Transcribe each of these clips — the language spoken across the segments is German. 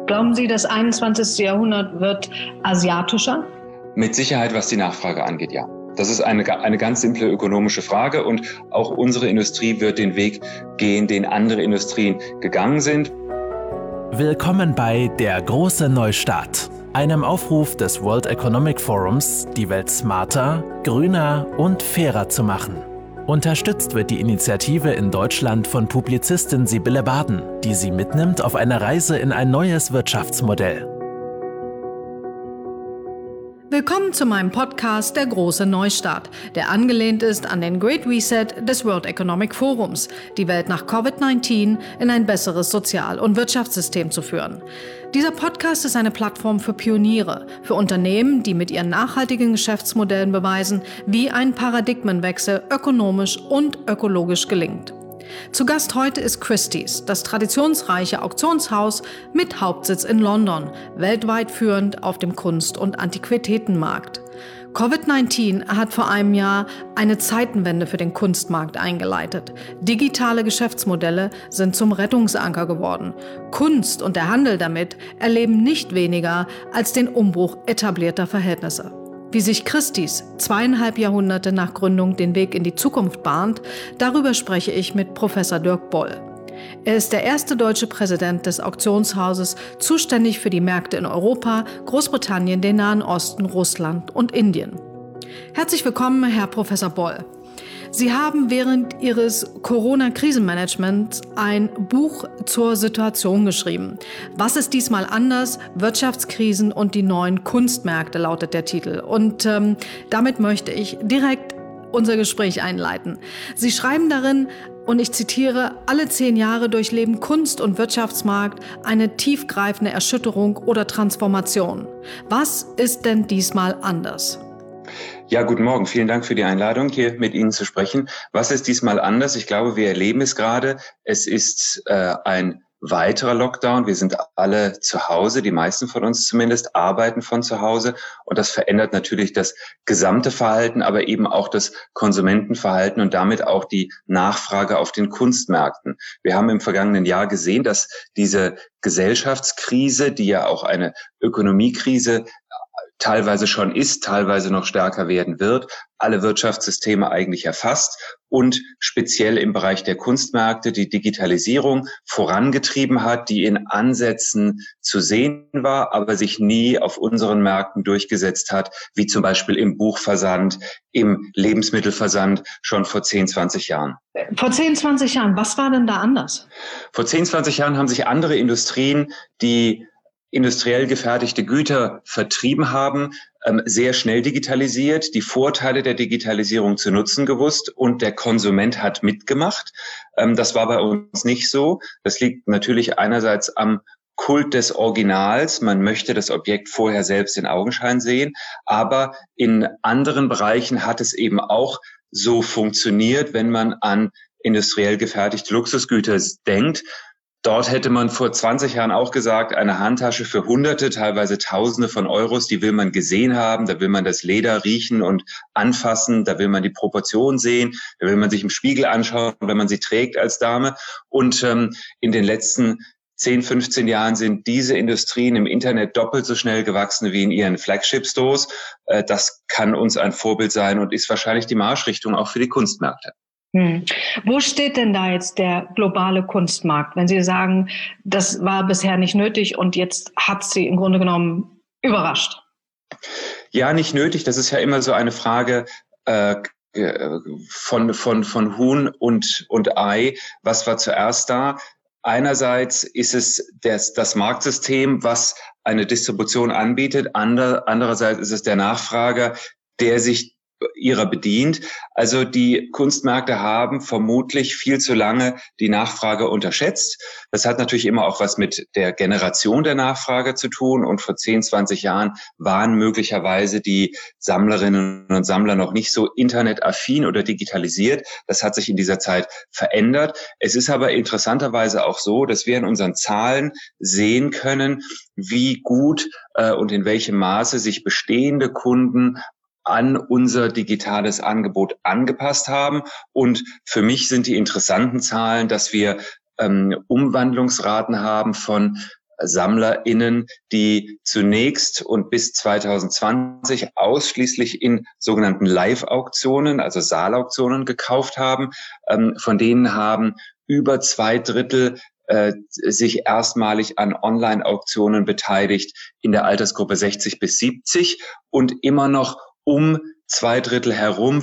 Glauben Sie, das 21. Jahrhundert wird asiatischer? Mit Sicherheit, was die Nachfrage angeht, ja. Das ist eine ganz simple ökonomische Frage und auch unsere Industrie wird den Weg gehen, den andere Industrien gegangen sind. Willkommen bei Der große Neustart, einem Aufruf des World Economic Forums, die Welt smarter, grüner und fairer zu machen. Unterstützt wird die Initiative in Deutschland von Publizistin Sibylle Baden, die Sie mitnimmt auf eine Reise in ein neues Wirtschaftsmodell. Willkommen zu meinem Podcast Der große Neustart, der angelehnt ist an den Great Reset des World Economic Forums, die Welt nach Covid-19 in ein besseres Sozial- und Wirtschaftssystem zu führen. Dieser Podcast ist eine Plattform für Pioniere, für Unternehmen, die mit ihren nachhaltigen Geschäftsmodellen beweisen, wie ein Paradigmenwechsel ökonomisch und ökologisch gelingt. Zu Gast heute ist Christie's, das traditionsreiche Auktionshaus mit Hauptsitz in London, weltweit führend auf dem Kunst- und Antiquitätenmarkt. Covid-19 hat vor einem Jahr eine Zeitenwende für den Kunstmarkt eingeleitet. Digitale Geschäftsmodelle sind zum Rettungsanker geworden. Kunst und der Handel damit erleben nicht weniger als den Umbruch etablierter Verhältnisse. Wie sich Christie's 2,5 Jahrhunderte nach Gründung den Weg in die Zukunft bahnt, darüber spreche ich mit Professor Dirk Boll. Er ist der erste deutsche Präsident des Auktionshauses, zuständig für die Märkte in Europa, Großbritannien, den Nahen Osten, Russland und Indien. Herzlich willkommen, Herr Professor Boll. Sie haben während Ihres Corona-Krisenmanagements ein Buch zur Situation geschrieben. Was ist diesmal anders? Wirtschaftskrisen und die neuen Kunstmärkte lautet der Titel. Und damit möchte ich direkt unser Gespräch einleiten. Sie schreiben darin, und ich zitiere, alle 10 Jahre durchleben Kunst- und Wirtschaftsmarkt eine tiefgreifende Erschütterung oder Transformation. Was ist denn diesmal anders? Ja, guten Morgen. Vielen Dank für die Einladung, hier mit Ihnen zu sprechen. Was ist diesmal anders? Ich glaube, wir erleben es gerade. Es ist ein weiterer Lockdown. Wir sind alle zu Hause, die meisten von uns zumindest, arbeiten von zu Hause. Und das verändert natürlich das gesamte Verhalten, aber eben auch das Konsumentenverhalten und damit auch die Nachfrage auf den Kunstmärkten. Wir haben im vergangenen Jahr gesehen, dass diese Gesellschaftskrise, die ja auch eine Ökonomiekrise teilweise schon ist, teilweise noch stärker werden wird, alle Wirtschaftssysteme eigentlich erfasst und speziell im Bereich der Kunstmärkte die Digitalisierung vorangetrieben hat, die in Ansätzen zu sehen war, aber sich nie auf unseren Märkten durchgesetzt hat, wie zum Beispiel im Buchversand, im Lebensmittelversand schon vor 10, 20 Jahren. Vor 10, 20 Jahren, was war denn da anders? Vor 10, 20 Jahren haben sich andere Industrien, die industriell gefertigte Güter vertrieben haben, sehr schnell digitalisiert, die Vorteile der Digitalisierung zu nutzen gewusst und der Konsument hat mitgemacht. Das war bei uns nicht so. Das liegt natürlich einerseits am Kult des Originals. Man möchte das Objekt vorher selbst in Augenschein sehen, aber in anderen Bereichen hat es eben auch so funktioniert, wenn man an industriell gefertigte Luxusgüter denkt. Dort hätte man vor 20 Jahren auch gesagt, eine Handtasche für Hunderte, teilweise Tausende von Euros, die will man gesehen haben, da will man das Leder riechen und anfassen, da will man die Proportion sehen, da will man sich im Spiegel anschauen, wenn man sie trägt als Dame. Und in den letzten 10, 15 Jahren sind diese Industrien im Internet doppelt so schnell gewachsen wie in ihren Flagship-Stores. Das kann uns ein Vorbild sein und ist wahrscheinlich die Marschrichtung auch für die Kunstmärkte. Wo steht denn da jetzt der globale Kunstmarkt, wenn Sie sagen, das war bisher nicht nötig und jetzt hat Sie im Grunde genommen überrascht? Ja, nicht nötig. Das ist ja immer so eine Frage von Huhn und Ei. Was war zuerst da? Einerseits ist es das Marktsystem, was eine Distribution anbietet. Andererseits ist es der Nachfrager, der sich ihrer bedient. Also die Kunstmärkte haben vermutlich viel zu lange die Nachfrage unterschätzt. Das hat natürlich immer auch was mit der Generation der Nachfrage zu tun. Und vor 10, 20 Jahren waren möglicherweise die Sammlerinnen und Sammler noch nicht so internetaffin oder digitalisiert. Das hat sich in dieser Zeit verändert. Es ist aber interessanterweise auch so, dass wir in unseren Zahlen sehen können, wie gut und in welchem Maße sich bestehende Kunden an unser digitales Angebot angepasst haben. Und für mich sind die interessanten Zahlen, dass wir Umwandlungsraten haben von SammlerInnen, die zunächst und bis 2020 ausschließlich in sogenannten Live-Auktionen, also Saalauktionen gekauft haben. Von denen haben über 2/3 sich erstmalig an Online-Auktionen beteiligt in der Altersgruppe 60 bis 70 und immer noch um 2/3 herum,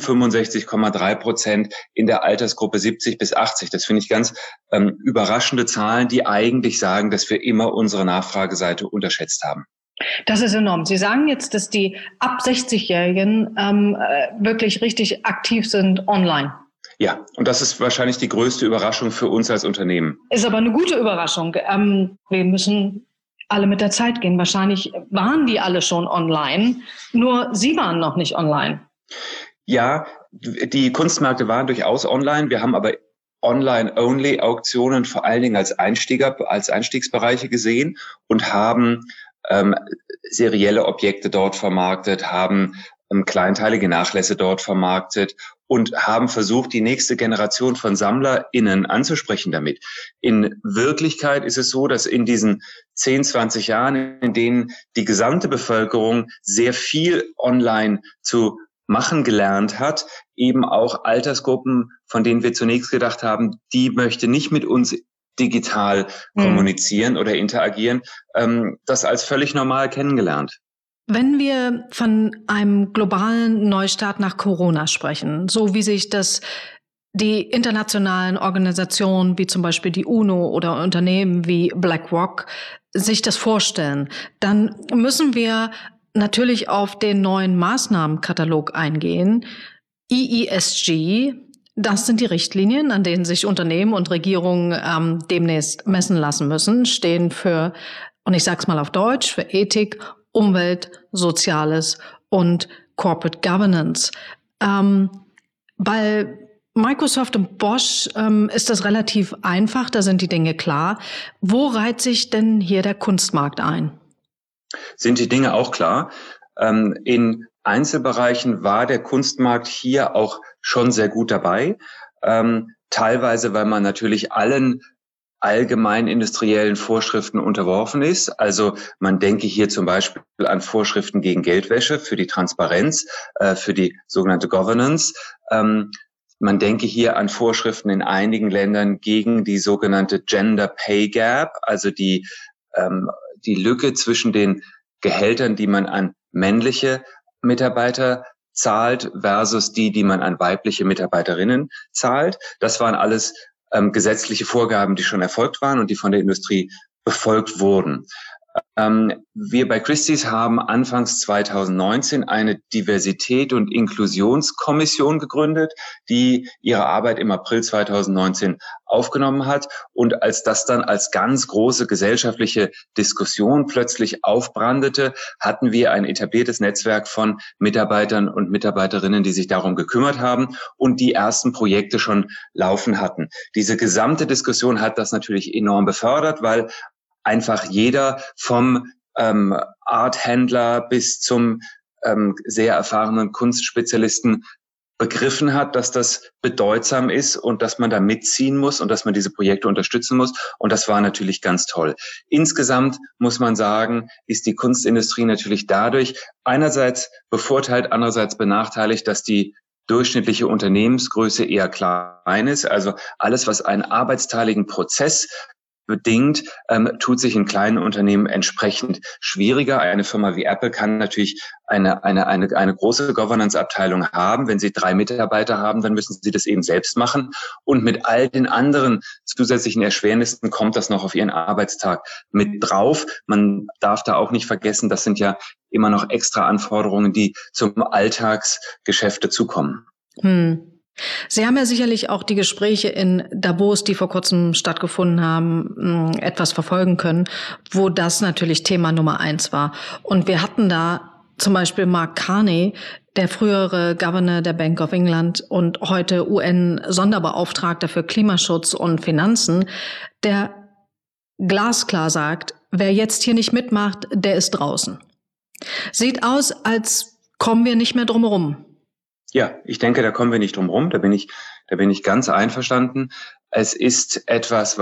65,3% in der Altersgruppe 70 bis 80. Das finde ich ganz überraschende Zahlen, die eigentlich sagen, dass wir immer unsere Nachfrageseite unterschätzt haben. Das ist enorm. Sie sagen jetzt, dass die ab 60-Jährigen wirklich richtig aktiv sind online. Ja, und das ist wahrscheinlich die größte Überraschung für uns als Unternehmen. Ist aber eine gute Überraschung. Wir müssen alle mit der Zeit gehen. Wahrscheinlich waren die alle schon online, nur Sie waren noch nicht online. Ja, die Kunstmärkte waren durchaus online. Wir haben aber Online-Only-Auktionen vor allen Dingen als Einstiegsbereiche gesehen und haben serielle Objekte dort vermarktet, haben kleinteilige Nachlässe dort vermarktet und haben versucht, die nächste Generation von SammlerInnen anzusprechen damit. In Wirklichkeit ist es so, dass in diesen 10, 20 Jahren, in denen die gesamte Bevölkerung sehr viel online zu machen gelernt hat, eben auch Altersgruppen, von denen wir zunächst gedacht haben, die möchte nicht mit uns digital kommunizieren oder interagieren, das als völlig normal kennengelernt. Wenn wir von einem globalen Neustart nach Corona sprechen, so wie sich das die internationalen Organisationen wie zum Beispiel die UNO oder Unternehmen wie BlackRock sich das vorstellen, dann müssen wir natürlich auf den neuen Maßnahmenkatalog eingehen. EESG, das sind die Richtlinien, an denen sich Unternehmen und Regierungen demnächst messen lassen müssen, stehen für, und ich sag's mal auf Deutsch, für Ethik, Umwelt, Soziales und Corporate Governance. Bei Microsoft und Bosch ist das relativ einfach, da sind die Dinge klar. Wo reiht sich denn hier der Kunstmarkt ein? Sind die Dinge auch klar? In Einzelbereichen war der Kunstmarkt hier auch schon sehr gut dabei. Teilweise, weil man natürlich allen allgemein industriellen Vorschriften unterworfen ist. Also man denke hier zum Beispiel an Vorschriften gegen Geldwäsche für die Transparenz, für die sogenannte Governance. Man denke hier an Vorschriften in einigen Ländern gegen die sogenannte Gender Pay Gap, also die Lücke zwischen den Gehältern, die man an männliche Mitarbeiter zahlt versus die man an weibliche Mitarbeiterinnen zahlt. Das waren alles gesetzliche Vorgaben, die schon erfolgt waren und die von der Industrie befolgt wurden. Wir bei Christie's haben anfangs 2019 eine Diversität- und Inklusionskommission gegründet, die ihre Arbeit im April 2019 aufgenommen hat. Und als das dann als ganz große gesellschaftliche Diskussion plötzlich aufbrandete, hatten wir ein etabliertes Netzwerk von Mitarbeitern und Mitarbeiterinnen, die sich darum gekümmert haben und die ersten Projekte schon laufen hatten. Diese gesamte Diskussion hat das natürlich enorm befördert, weil einfach jeder vom Arthändler bis zum sehr erfahrenen Kunstspezialisten begriffen hat, dass das bedeutsam ist und dass man da mitziehen muss und dass man diese Projekte unterstützen muss. Und das war natürlich ganz toll. Insgesamt muss man sagen, ist die Kunstindustrie natürlich dadurch einerseits bevorteilt, andererseits benachteiligt, dass die durchschnittliche Unternehmensgröße eher klein ist. Also alles, was einen arbeitsteiligen Prozess bedingt, tut sich in kleinen Unternehmen entsprechend schwieriger. Eine Firma wie Apple kann natürlich eine große Governance-Abteilung haben. Wenn sie 3 Mitarbeiter haben, dann müssen sie das eben selbst machen. Und mit all den anderen zusätzlichen Erschwernissen kommt das noch auf ihren Arbeitstag mit drauf. Man darf da auch nicht vergessen, das sind ja immer noch extra Anforderungen, die zum Alltagsgeschäft dazukommen. Sie haben ja sicherlich auch die Gespräche in Davos, die vor kurzem stattgefunden haben, etwas verfolgen können, wo das natürlich Thema Nummer 1 war. Und wir hatten da zum Beispiel Mark Carney, der frühere Governor der Bank of England und heute UN-Sonderbeauftragter für Klimaschutz und Finanzen, der glasklar sagt, wer jetzt hier nicht mitmacht, der ist draußen. Sieht aus, als kommen wir nicht mehr drum herum. Ja, ich denke, da kommen wir nicht drum rum. Da bin ich ganz einverstanden. Es ist etwas, was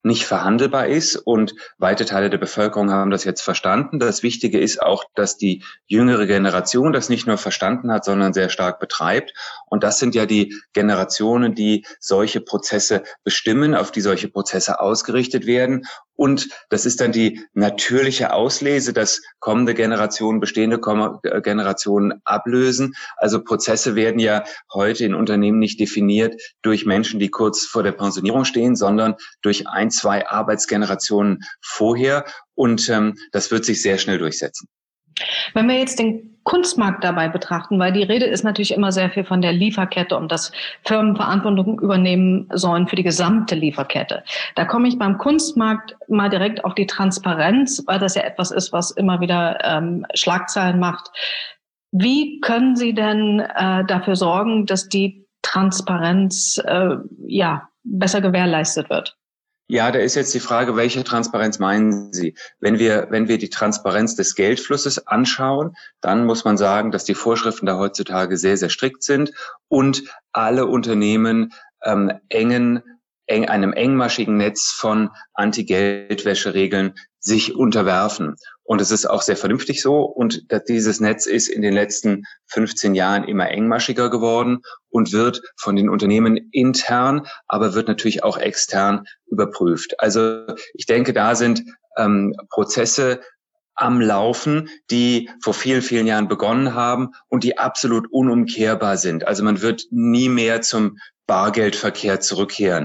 nicht verhandelbar ist und weite Teile der Bevölkerung haben das jetzt verstanden. Das Wichtige ist auch, dass die jüngere Generation das nicht nur verstanden hat, sondern sehr stark betreibt. Und das sind ja die Generationen, die solche Prozesse bestimmen, auf die solche Prozesse ausgerichtet werden. Und das ist dann die natürliche Auslese, dass kommende Generationen bestehende Generationen ablösen. Also Prozesse werden ja heute in Unternehmen nicht definiert durch Menschen, die kurz vor der Pensionierung stehen, sondern durch 1, 2 Arbeitsgenerationen vorher. Und das wird sich sehr schnell durchsetzen. Wenn wir jetzt den Kunstmarkt dabei betrachten, weil die Rede ist natürlich immer sehr viel von der Lieferkette und dass Firmen Verantwortung übernehmen sollen für die gesamte Lieferkette. Da komme ich beim Kunstmarkt mal direkt auf die Transparenz, weil das ja etwas ist, was immer wieder Schlagzeilen macht. Wie können Sie denn dafür sorgen, dass die Transparenz besser gewährleistet wird? Ja, da ist jetzt die Frage, welche Transparenz meinen Sie? Wenn wir die Transparenz des Geldflusses anschauen, dann muss man sagen, dass die Vorschriften da heutzutage sehr, sehr strikt sind und alle Unternehmen einem engmaschigen Netz von Anti-Geldwäsche-Regeln sich unterwerfen. Und es ist auch sehr vernünftig so. Und dieses Netz ist in den letzten 15 Jahren immer engmaschiger geworden und wird von den Unternehmen intern, aber wird natürlich auch extern überprüft. Also ich denke, da sind Prozesse am Laufen, die vor vielen, vielen Jahren begonnen haben und die absolut unumkehrbar sind. Also man wird nie mehr zum Bargeldverkehr zurückkehren.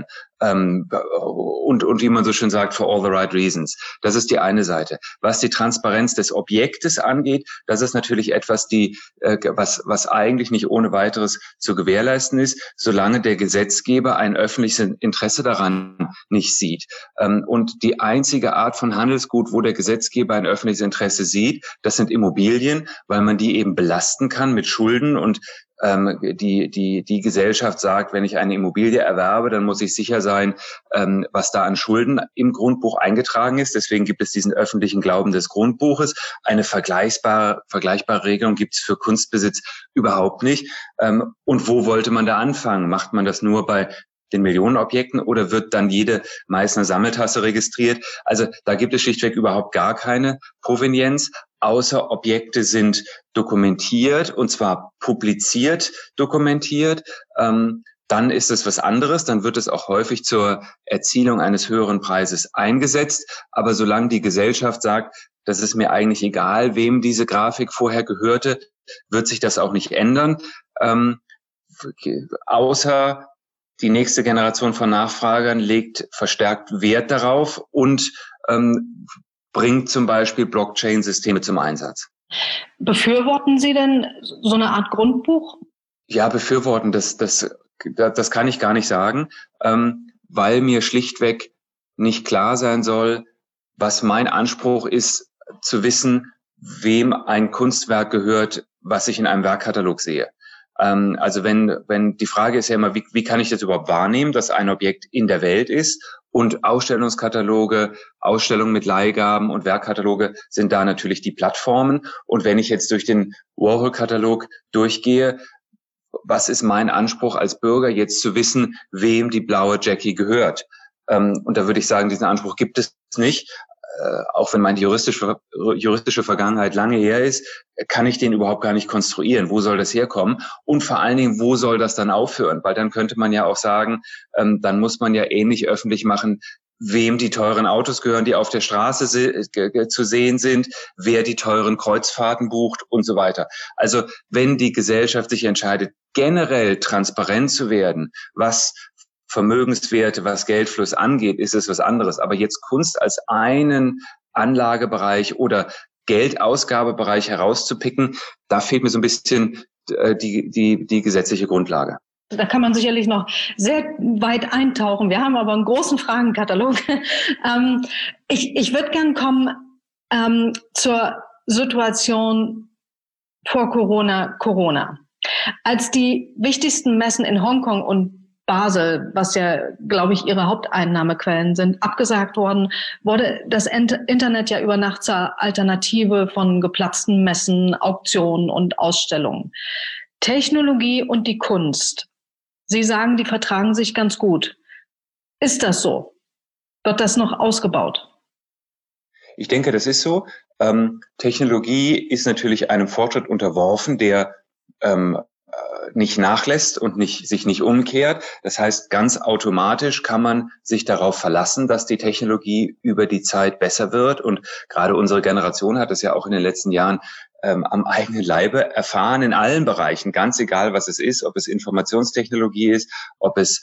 Und wie man so schön sagt, for all the right reasons. Das ist die eine Seite. Was die Transparenz des Objektes angeht, das ist natürlich etwas, was eigentlich nicht ohne weiteres zu gewährleisten ist, solange der Gesetzgeber ein öffentliches Interesse daran nicht sieht. Und die einzige Art von Handelsgut, wo der Gesetzgeber ein öffentliches Interesse sieht, das sind Immobilien, weil man die eben belasten kann mit Schulden und die Gesellschaft sagt, wenn ich eine Immobilie erwerbe, dann muss ich sicher sein, was da an Schulden im Grundbuch eingetragen ist. Deswegen gibt es diesen öffentlichen Glauben des Grundbuches. Eine vergleichbare Regelung gibt es für Kunstbesitz überhaupt nicht. Und wo wollte man da anfangen? Macht man das nur bei den Millionenobjekten oder wird dann jede Meißner Sammeltasse registriert? Also da gibt es schlichtweg überhaupt gar keine Provenienz, außer Objekte sind dokumentiert und zwar publiziert dokumentiert. Dann ist es was anderes, dann wird es auch häufig zur Erzielung eines höheren Preises eingesetzt. Aber solange die Gesellschaft sagt, das ist mir eigentlich egal, wem diese Grafik vorher gehörte, wird sich das auch nicht ändern. Außer die nächste Generation von Nachfragern legt verstärkt Wert darauf und bringt zum Beispiel Blockchain-Systeme zum Einsatz. Befürworten Sie denn so eine Art Grundbuch? Ja, befürworten, das kann ich gar nicht sagen, weil mir schlichtweg nicht klar sein soll, was mein Anspruch ist, zu wissen, wem ein Kunstwerk gehört, was ich in einem Werkkatalog sehe. Also wenn die Frage ist ja immer, wie kann ich das überhaupt wahrnehmen, dass ein Objekt in der Welt ist? Und Ausstellungskataloge, Ausstellungen mit Leihgaben und Werkkataloge sind da natürlich die Plattformen. Und wenn ich jetzt durch den Warhol-Katalog durchgehe, was ist mein Anspruch als Bürger, jetzt zu wissen, wem die blaue Jackie gehört? Und da würde ich sagen, diesen Anspruch gibt es nicht. Auch wenn meine juristische Vergangenheit lange her ist, kann ich den überhaupt gar nicht konstruieren. Wo soll das herkommen? Und vor allen Dingen, wo soll das dann aufhören? Weil dann könnte man ja auch sagen, dann muss man ja ähnlich öffentlich machen, wem die teuren Autos gehören, die auf der Straße zu sehen sind, wer die teuren Kreuzfahrten bucht und so weiter. Also wenn die Gesellschaft sich entscheidet, generell transparent zu werden, was Vermögenswerte, was Geldfluss angeht, ist es was anderes. Aber jetzt Kunst als einen Anlagebereich oder Geldausgabebereich herauszupicken, da fehlt mir so ein bisschen die gesetzliche Grundlage. Da kann man sicherlich noch sehr weit eintauchen. Wir haben aber einen großen Fragenkatalog. Ich würde gern kommen zur Situation vor Corona. Als die wichtigsten Messen in Hongkong und Basel, was ja, glaube ich, ihre Haupteinnahmequellen sind, abgesagt worden, wurde das Internet ja über Nacht zur Alternative von geplatzten Messen, Auktionen und Ausstellungen. Technologie und die Kunst. Sie sagen, die vertragen sich ganz gut. Ist das so? Wird das noch ausgebaut? Ich denke, das ist so. Technologie ist natürlich einem Fortschritt unterworfen, der nicht nachlässt und sich nicht umkehrt. Das heißt, ganz automatisch kann man sich darauf verlassen, dass die Technologie über die Zeit besser wird. Und gerade unsere Generation hat es ja auch in den letzten Jahren am eigenen Leibe erfahren in allen Bereichen, ganz egal, was es ist, ob es Informationstechnologie ist, ob es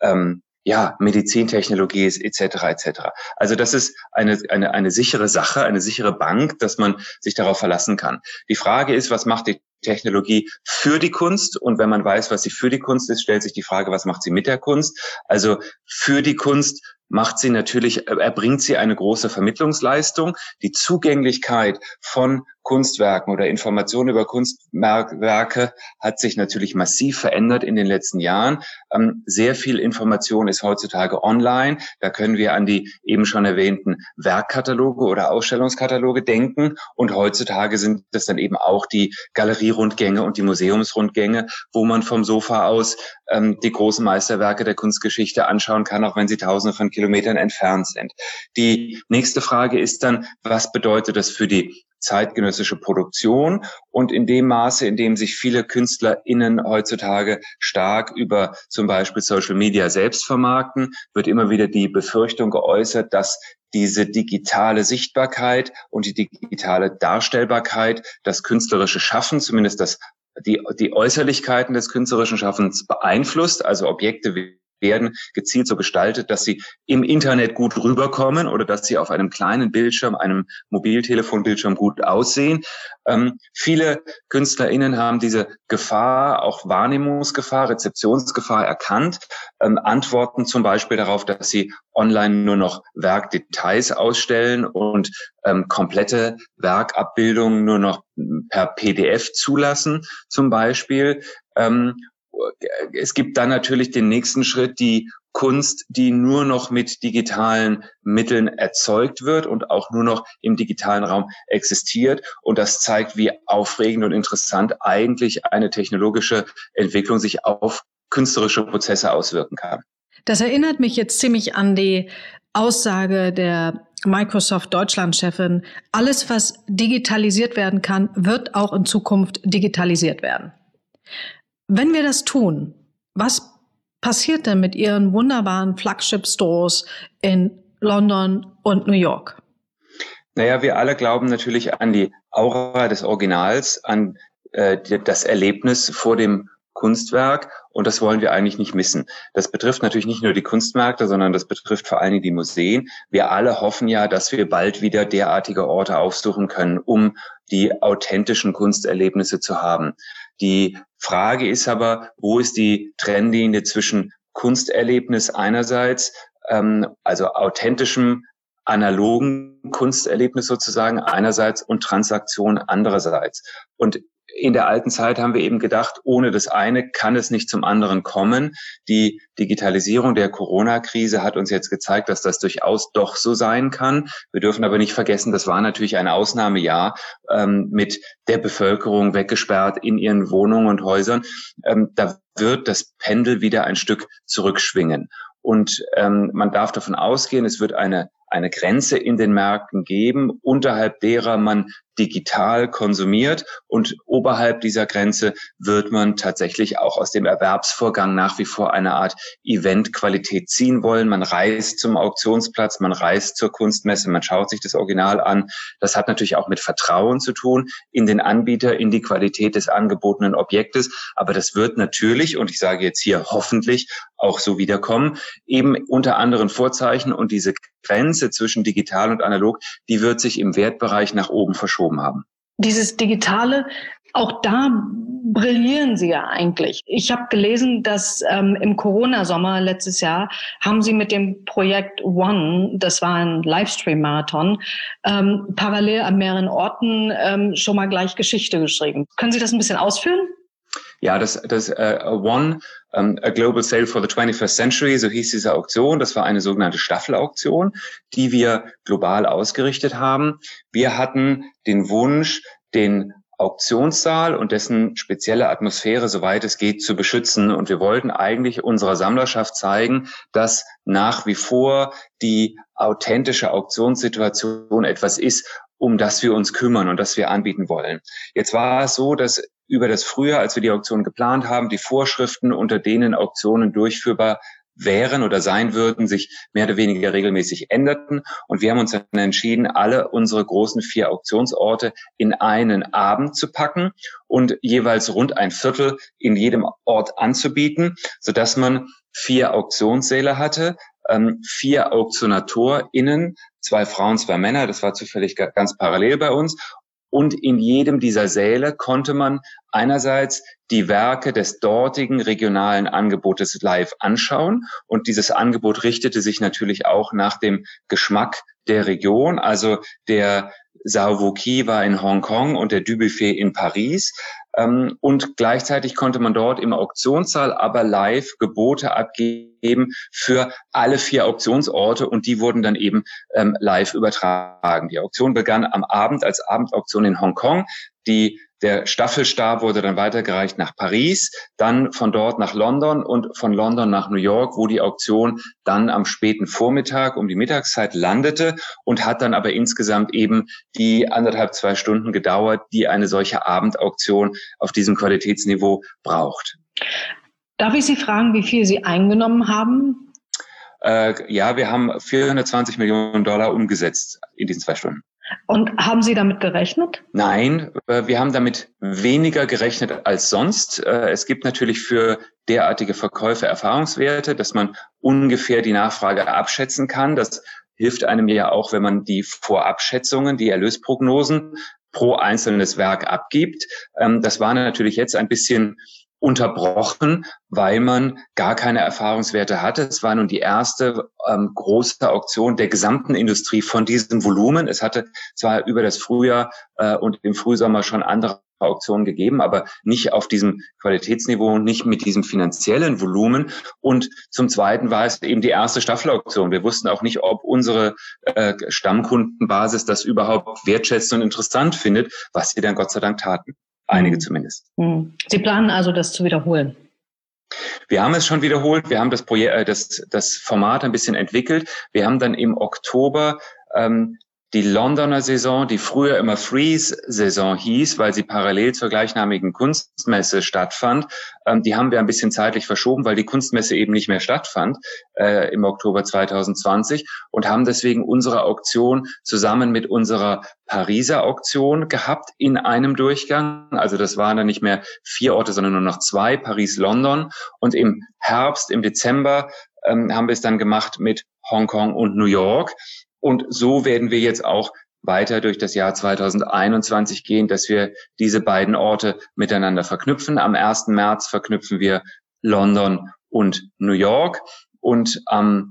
Medizintechnologie ist, etc. etc. Also das ist eine sichere Sache, eine sichere Bank, dass man sich darauf verlassen kann. Die Frage ist, was macht die Technologie für die Kunst? Und wenn man weiß, was sie für die Kunst ist, stellt sich die Frage, was macht sie mit der Kunst? Also für die Kunst erbringt sie eine große Vermittlungsleistung. Die Zugänglichkeit von Kunstwerken oder Informationen über Kunstwerke hat sich natürlich massiv verändert in den letzten Jahren. Sehr viel Information ist heutzutage online. Da können wir an die eben schon erwähnten Werkkataloge oder Ausstellungskataloge denken. Und heutzutage sind das dann eben auch die Galerierundgänge und die Museumsrundgänge, wo man vom Sofa aus die großen Meisterwerke der Kunstgeschichte anschauen kann, auch wenn sie Tausende von Kilometern entfernt sind. Die nächste Frage ist dann, was bedeutet das für die zeitgenössische Produktion? Und in dem Maße, in dem sich viele KünstlerInnen heutzutage stark über zum Beispiel Social Media selbst vermarkten, wird immer wieder die Befürchtung geäußert, dass diese digitale Sichtbarkeit und die digitale Darstellbarkeit das künstlerische Schaffen, zumindest die Äußerlichkeiten des künstlerischen Schaffens beeinflusst. Also Objekte werden gezielt so gestaltet, dass sie im Internet gut rüberkommen oder dass sie auf einem kleinen Bildschirm, einem Mobiltelefonbildschirm gut aussehen. Viele KünstlerInnen haben diese Gefahr, auch Wahrnehmungsgefahr, Rezeptionsgefahr erkannt, antworten zum Beispiel darauf, dass sie online nur noch Werkdetails ausstellen und komplette Werkabbildungen nur noch per PDF zulassen, zum Beispiel. Es gibt dann natürlich den nächsten Schritt, die Kunst, die nur noch mit digitalen Mitteln erzeugt wird und auch nur noch im digitalen Raum existiert. Und das zeigt, wie aufregend und interessant eigentlich eine technologische Entwicklung sich auf künstlerische Prozesse auswirken kann. Das erinnert mich jetzt ziemlich an die Aussage der Microsoft Deutschland-Chefin, alles, was digitalisiert werden kann, wird auch in Zukunft digitalisiert werden. Wenn wir das tun, was passiert denn mit Ihren wunderbaren Flagship-Stores in London und New York? Naja, wir alle glauben natürlich an die Aura des Originals, an das Erlebnis vor dem Kunstwerk, und das wollen wir eigentlich nicht missen. Das betrifft natürlich nicht nur die Kunstmärkte, sondern das betrifft vor allen Dingen die Museen. Wir alle hoffen ja, dass wir bald wieder derartige Orte aufsuchen können, um die authentischen Kunsterlebnisse zu haben. Die Frage ist aber, wo ist die Trennlinie zwischen Kunsterlebnis einerseits, also authentischem, analogen Kunsterlebnis sozusagen einerseits und Transaktion andererseits. Und in der alten Zeit haben wir eben gedacht, ohne das eine kann es nicht zum anderen kommen. Die Digitalisierung der Corona-Krise hat uns jetzt gezeigt, dass das durchaus doch so sein kann. Wir dürfen aber nicht vergessen, das war natürlich ein Ausnahmejahr mit der Bevölkerung weggesperrt in ihren Wohnungen und Häusern. Da wird das Pendel wieder ein Stück zurückschwingen. Und man darf davon ausgehen, es wird eine Grenze in den Märkten geben, unterhalb derer man digital konsumiert, und oberhalb dieser Grenze wird man tatsächlich auch aus dem Erwerbsvorgang nach wie vor eine Art Eventqualität ziehen wollen. Man reist zum Auktionsplatz, man reist zur Kunstmesse, man schaut sich das Original an. Das hat natürlich auch mit Vertrauen zu tun in den Anbieter, in die Qualität des angebotenen Objektes. Aber das wird natürlich, und ich sage jetzt hier hoffentlich, auch so wiederkommen, eben unter anderen Vorzeichen, und diese Grenze zwischen digital und analog, die wird sich im Wertbereich nach oben verschoben haben. Dieses Digitale, auch da brillieren Sie ja eigentlich. Ich habe gelesen, dass im Corona-Sommer letztes Jahr haben Sie mit dem Projekt One, das war ein Livestream-Marathon, parallel an mehreren Orten schon mal gleich Geschichte geschrieben. Können Sie das ein bisschen ausführen? Ja, das One, a Global Sale for the 21st Century, so hieß diese Auktion. Das war eine sogenannte Staffelauktion, die wir global ausgerichtet haben. Wir hatten den Wunsch, den Auktionssaal und dessen spezielle Atmosphäre, soweit es geht, zu beschützen. Und wir wollten eigentlich unserer Sammlerschaft zeigen, dass nach wie vor die authentische Auktionssituation etwas ist, um das wir uns kümmern und das wir anbieten wollen. Jetzt war es so, dass über das Frühjahr, als wir die Auktion geplant haben, die Vorschriften, unter denen Auktionen durchführbar wären oder sein würden, sich mehr oder weniger regelmäßig änderten. Und wir haben uns dann entschieden, alle unsere großen 4 Auktionsorte in einen Abend zu packen und jeweils rund ein Viertel in jedem Ort anzubieten, sodass man 4 Auktionssäle hatte, 4 AuktionatorInnen, 2 Frauen, 2 Männer, das war zufällig ganz parallel bei uns. Und in jedem dieser Säle konnte man einerseits die Werke des dortigen regionalen Angebotes live anschauen. Und dieses Angebot richtete sich natürlich auch nach dem Geschmack der Region. Also der Sao Vu-Ki war in Hongkong und der Dubuffet in Paris. Und gleichzeitig konnte man dort im Auktionssaal aber live Gebote abgeben für alle 4 Auktionsorte und die wurden dann eben live übertragen. Die Auktion begann am Abend als Abendauktion in Hongkong. Der Staffelstab wurde dann weitergereicht nach Paris, dann von dort nach London und von London nach New York, wo die Auktion dann am späten Vormittag um die Mittagszeit landete und hat dann aber insgesamt eben die 1,5-2 Stunden gedauert, die eine solche Abendauktion auf diesem Qualitätsniveau braucht. Darf ich Sie fragen, wie viel Sie eingenommen haben? Ja, wir haben $420 Millionen umgesetzt in diesen 2 Stunden. Und haben Sie damit gerechnet? Nein, wir haben damit weniger gerechnet als sonst. Es gibt natürlich für derartige Verkäufe Erfahrungswerte, dass man ungefähr die Nachfrage abschätzen kann. Das hilft einem ja auch, wenn man die Vorabschätzungen, die Erlösprognosen pro einzelnes Werk abgibt. Das war natürlich jetzt ein bisschen unterbrochen, weil man gar keine Erfahrungswerte hatte. Es war nun die erste große Auktion der gesamten Industrie von diesem Volumen. Es hatte zwar über das Frühjahr und im Frühsommer schon andere Auktionen gegeben, aber nicht auf diesem Qualitätsniveau, nicht mit diesem finanziellen Volumen. Und zum Zweiten war es eben die erste Staffelauktion. Wir wussten auch nicht, ob unsere Stammkundenbasis das überhaupt wertschätzt und interessant findet, was sie dann Gott sei Dank taten. Einige zumindest. Sie planen also, das zu wiederholen? Wir haben es schon wiederholt. Wir haben das Projekt, das Format ein bisschen entwickelt. Wir haben dann im Oktober die Londoner Saison, die früher immer Freeze-Saison hieß, weil sie parallel zur gleichnamigen Kunstmesse stattfand. Die haben wir ein bisschen zeitlich verschoben, weil die Kunstmesse eben nicht mehr stattfand im Oktober 2020 und haben deswegen unsere Auktion zusammen mit unserer Pariser Auktion gehabt in einem Durchgang. Also das waren dann nicht mehr 4 Orte, sondern nur noch 2, Paris, London. Und im Herbst, im Dezember haben wir es dann gemacht mit Hongkong und New York. Und so werden wir jetzt auch weiter durch das Jahr 2021 gehen, dass wir diese beiden Orte miteinander verknüpfen. Am 1. März verknüpfen wir London und New York und am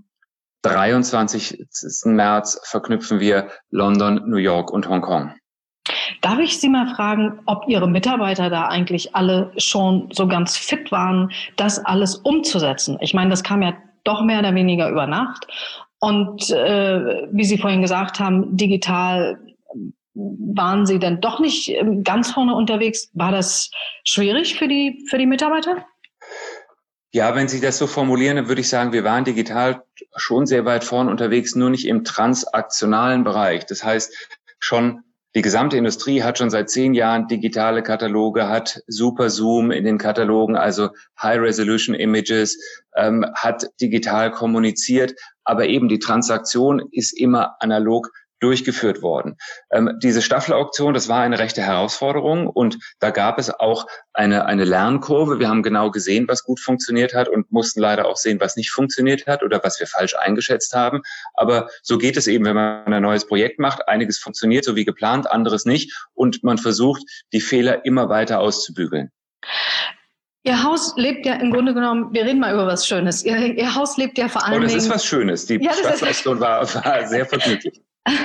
23. März verknüpfen wir London, New York und Hongkong. Darf ich Sie mal fragen, ob Ihre Mitarbeiter da eigentlich alle schon so ganz fit waren, das alles umzusetzen? Ich meine, das kam ja doch mehr oder weniger über Nacht. Und wie Sie vorhin gesagt haben, digital waren Sie dann doch nicht ganz vorne unterwegs. War das schwierig für die Mitarbeiter? Ja, wenn Sie das so formulieren, dann würde ich sagen, wir waren digital schon sehr weit vorne unterwegs, nur nicht im transaktionalen Bereich. Das heißt, schon die gesamte Industrie hat schon seit 10 Jahren digitale Kataloge, hat Super Zoom in den Katalogen, also High-Resolution Images, hat digital kommuniziert, aber eben die Transaktion ist immer analog durchgeführt worden. Diese Staffelauktion, das war eine rechte Herausforderung und da gab es auch eine Lernkurve. Wir haben genau gesehen, was gut funktioniert hat und mussten leider auch sehen, was nicht funktioniert hat oder was wir falsch eingeschätzt haben. Aber so geht es eben, wenn man ein neues Projekt macht. Einiges funktioniert so wie geplant, anderes nicht und man versucht, die Fehler immer weiter auszubügeln. Ihr Haus lebt ja im Grunde genommen, wir reden mal über was Schönes. Ihr Haus lebt ja vor allen Dingen... Oh, das ist was Schönes. Die Staffelauktion war sehr vergnüglich.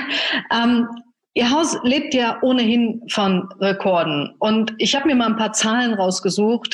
Ihr Haus lebt ja ohnehin von Rekorden und ich habe mir mal ein paar Zahlen rausgesucht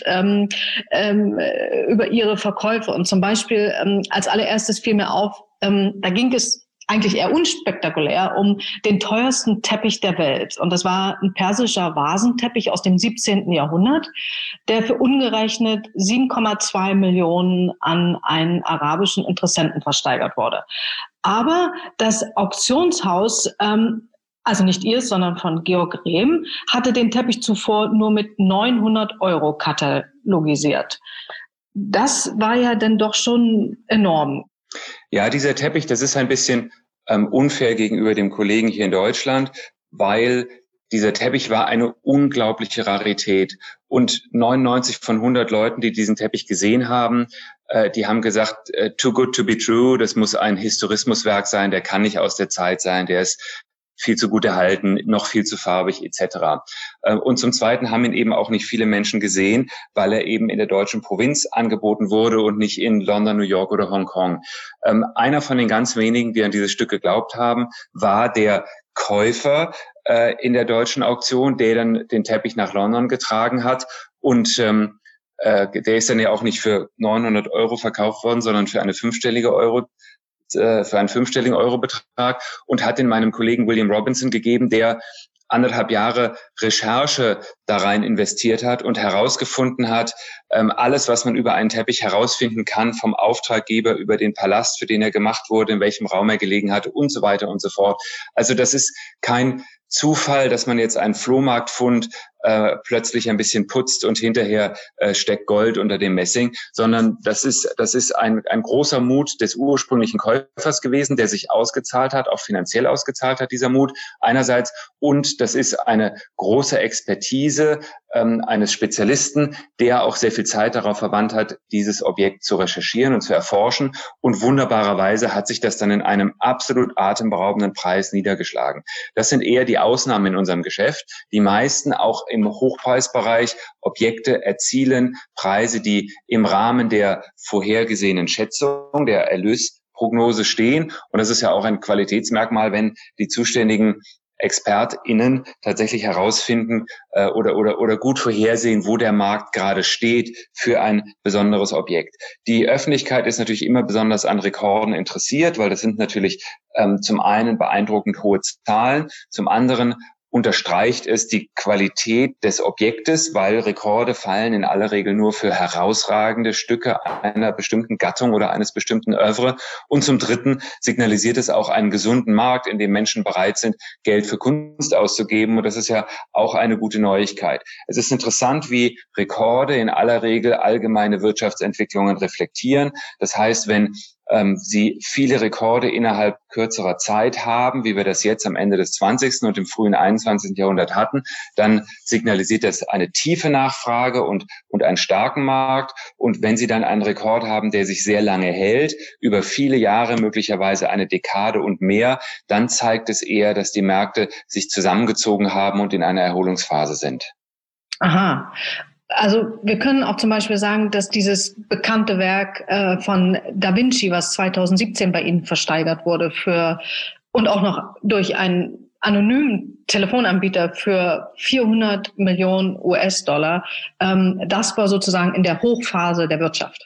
über Ihre Verkäufe und zum Beispiel als allererstes fiel mir auf, da ging es eigentlich eher unspektakulär, um den teuersten Teppich der Welt. Und das war ein persischer Vasenteppich aus dem 17. Jahrhundert, der für umgerechnet 7,2 Millionen an einen arabischen Interessenten versteigert wurde. Aber das Auktionshaus, also nicht ihr, sondern von Georg Rehm, hatte den Teppich zuvor nur mit 900 € katalogisiert. Das war ja dann doch schon enorm. Ja, dieser Teppich, das ist ein bisschen unfair gegenüber dem Kollegen hier in Deutschland, weil dieser Teppich war eine unglaubliche Rarität. Und 99 von 100 Leuten, die diesen Teppich gesehen haben, die haben gesagt, too good to be true, das muss ein Historismuswerk sein, der kann nicht aus der Zeit sein, der ist viel zu gut erhalten, noch viel zu farbig etc. Und zum Zweiten haben ihn eben auch nicht viele Menschen gesehen, weil er eben in der deutschen Provinz angeboten wurde und nicht in London, New York oder Hongkong. Einer von den ganz wenigen, die an dieses Stück geglaubt haben, war der Käufer in der deutschen Auktion, der dann den Teppich nach London getragen hat. Und der ist dann ja auch nicht für 900 € verkauft worden, sondern für einen fünfstelligen Eurobetrag und hat den meinem Kollegen William Robinson gegeben, der 1,5 Jahre Recherche da rein investiert hat und herausgefunden hat, alles, was man über einen Teppich herausfinden kann, vom Auftraggeber über den Palast, für den er gemacht wurde, in welchem Raum er gelegen hatte und so weiter und so fort. Also das ist kein Zufall, dass man jetzt einen Flohmarktfund plötzlich ein bisschen putzt und hinterher steckt Gold unter dem Messing, sondern das ist ein großer Mut des ursprünglichen Käufers gewesen, der sich ausgezahlt hat, auch finanziell ausgezahlt hat, dieser Mut einerseits. Und das ist eine große Expertise eines Spezialisten, der auch sehr viel Zeit darauf verwandt hat, dieses Objekt zu recherchieren und zu erforschen. Und wunderbarerweise hat sich das dann in einem absolut atemberaubenden Preis niedergeschlagen. Das sind eher die Ausnahmen in unserem Geschäft. Die meisten auch im Hochpreisbereich Objekte erzielen Preise, die im Rahmen der vorhergesehenen Schätzung, der Erlösprognose stehen. Und das ist ja auch ein Qualitätsmerkmal, wenn die zuständigen ExpertInnen tatsächlich herausfinden oder gut vorhersehen, wo der Markt gerade steht für ein besonderes Objekt. Die Öffentlichkeit ist natürlich immer besonders an Rekorden interessiert, weil das sind natürlich zum einen beeindruckend hohe Zahlen, zum anderen unterstreicht es die Qualität des Objektes, weil Rekorde fallen in aller Regel nur für herausragende Stücke einer bestimmten Gattung oder eines bestimmten Œuvre. Und zum Dritten signalisiert es auch einen gesunden Markt, in dem Menschen bereit sind, Geld für Kunst auszugeben. Und das ist ja auch eine gute Neuigkeit. Es ist interessant, wie Rekorde in aller Regel allgemeine Wirtschaftsentwicklungen reflektieren. Das heißt, wenn sie viele Rekorde innerhalb kürzerer Zeit haben, wie wir das jetzt am Ende des 20. und im frühen 21. Jahrhundert hatten, dann signalisiert das eine tiefe Nachfrage und einen starken Markt. Und wenn sie dann einen Rekord haben, der sich sehr lange hält, über viele Jahre, möglicherweise eine Dekade und mehr, dann zeigt es eher, dass die Märkte sich zusammengezogen haben und in einer Erholungsphase sind. Aha. Also wir können auch zum Beispiel sagen, dass dieses bekannte Werk von Da Vinci, was 2017 bei Ihnen versteigert wurde, und auch noch durch einen anonymen Telefonanbieter für 400 Millionen US-Dollar, das war sozusagen in der Hochphase der Wirtschaft.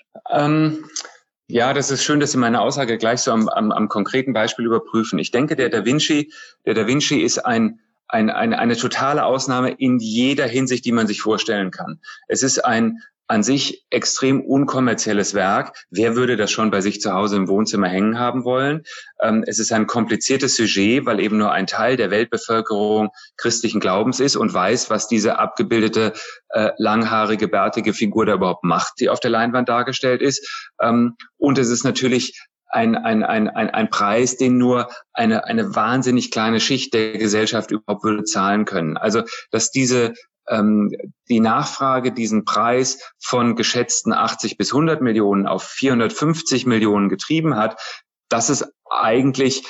Ja, das ist schön, dass Sie meine Aussage gleich so am konkreten Beispiel überprüfen. Ich denke, der Da Vinci ist eine totale Ausnahme in jeder Hinsicht, die man sich vorstellen kann. Es ist ein an sich extrem unkommerzielles Werk. Wer würde das schon bei sich zu Hause im Wohnzimmer hängen haben wollen? Es ist ein kompliziertes Sujet, weil eben nur ein Teil der Weltbevölkerung christlichen Glaubens ist und weiß, was diese abgebildete, langhaarige, bärtige Figur da überhaupt macht, die auf der Leinwand dargestellt ist. Und es ist natürlich ein Preis, den nur eine wahnsinnig kleine Schicht der Gesellschaft überhaupt würde zahlen können. Also, dass die Nachfrage diesen Preis von geschätzten 80 bis 100 Millionen auf 450 Millionen getrieben hat, das ist eigentlich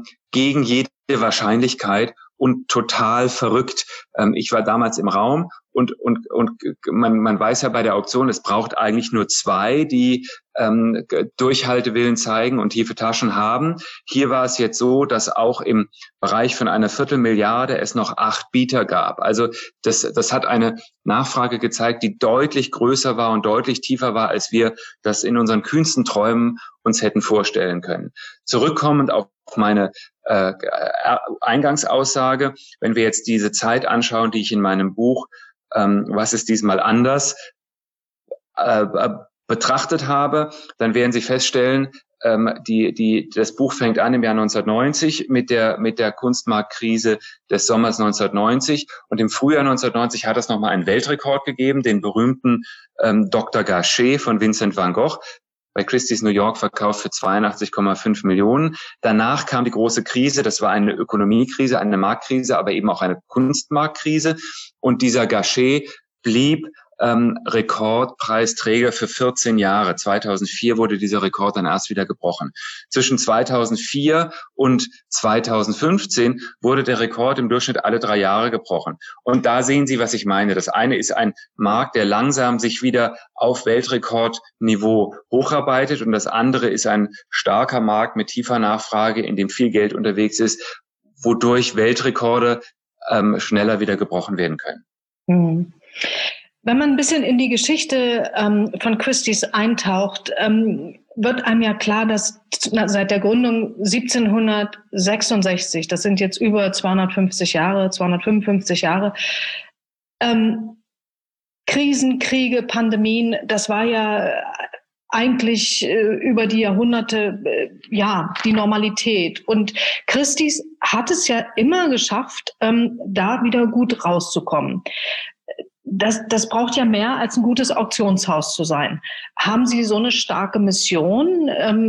gegen jede Wahrscheinlichkeit und total verrückt. Ich war damals im Raum Und man weiß ja bei der Auktion, es braucht eigentlich nur 2, die Durchhaltewillen zeigen und tiefe Taschen haben. Hier war es jetzt so, dass auch im Bereich von einer Viertelmilliarde es noch 8 Bieter gab. Also das hat eine Nachfrage gezeigt, die deutlich größer war und deutlich tiefer war, als wir das in unseren kühnsten Träumen uns hätten vorstellen können. Zurückkommend auf meine Eingangsaussage, wenn wir jetzt diese Zeit anschauen, die ich in meinem Buch Was ist diesmal anders betrachtet habe, dann werden Sie feststellen, das Buch fängt an im Jahr 1990 mit der Kunstmarktkrise des Sommers 1990 und im Frühjahr 1990 hat es nochmal einen Weltrekord gegeben, den berühmten Dr. Gachet von Vincent van Gogh, bei Christie's New York verkauft für 82,5 Millionen. Danach kam die große Krise, das war eine Ökonomiekrise, eine Marktkrise, aber eben auch eine Kunstmarktkrise. Und dieser Gachet blieb Rekordpreisträger für 14 Jahre. 2004 wurde dieser Rekord dann erst wieder gebrochen. Zwischen 2004 und 2015 wurde der Rekord im Durchschnitt alle 3 Jahre gebrochen. Und da sehen Sie, was ich meine. Das eine ist ein Markt, der langsam sich wieder auf Weltrekordniveau hocharbeitet. Und das andere ist ein starker Markt mit tiefer Nachfrage, in dem viel Geld unterwegs ist, wodurch Weltrekorde schneller wieder gebrochen werden können. Mhm. Wenn man ein bisschen in die Geschichte von Christie's eintaucht, wird einem ja klar, dass seit der Gründung 1766, das sind jetzt über 255 Jahre, Krisen, Kriege, Pandemien, das war ja eigentlich über die Jahrhunderte die Normalität. Und Christie's hat es ja immer geschafft, da wieder gut rauszukommen. Das braucht ja mehr als ein gutes Auktionshaus zu sein. Haben Sie so eine starke Mission?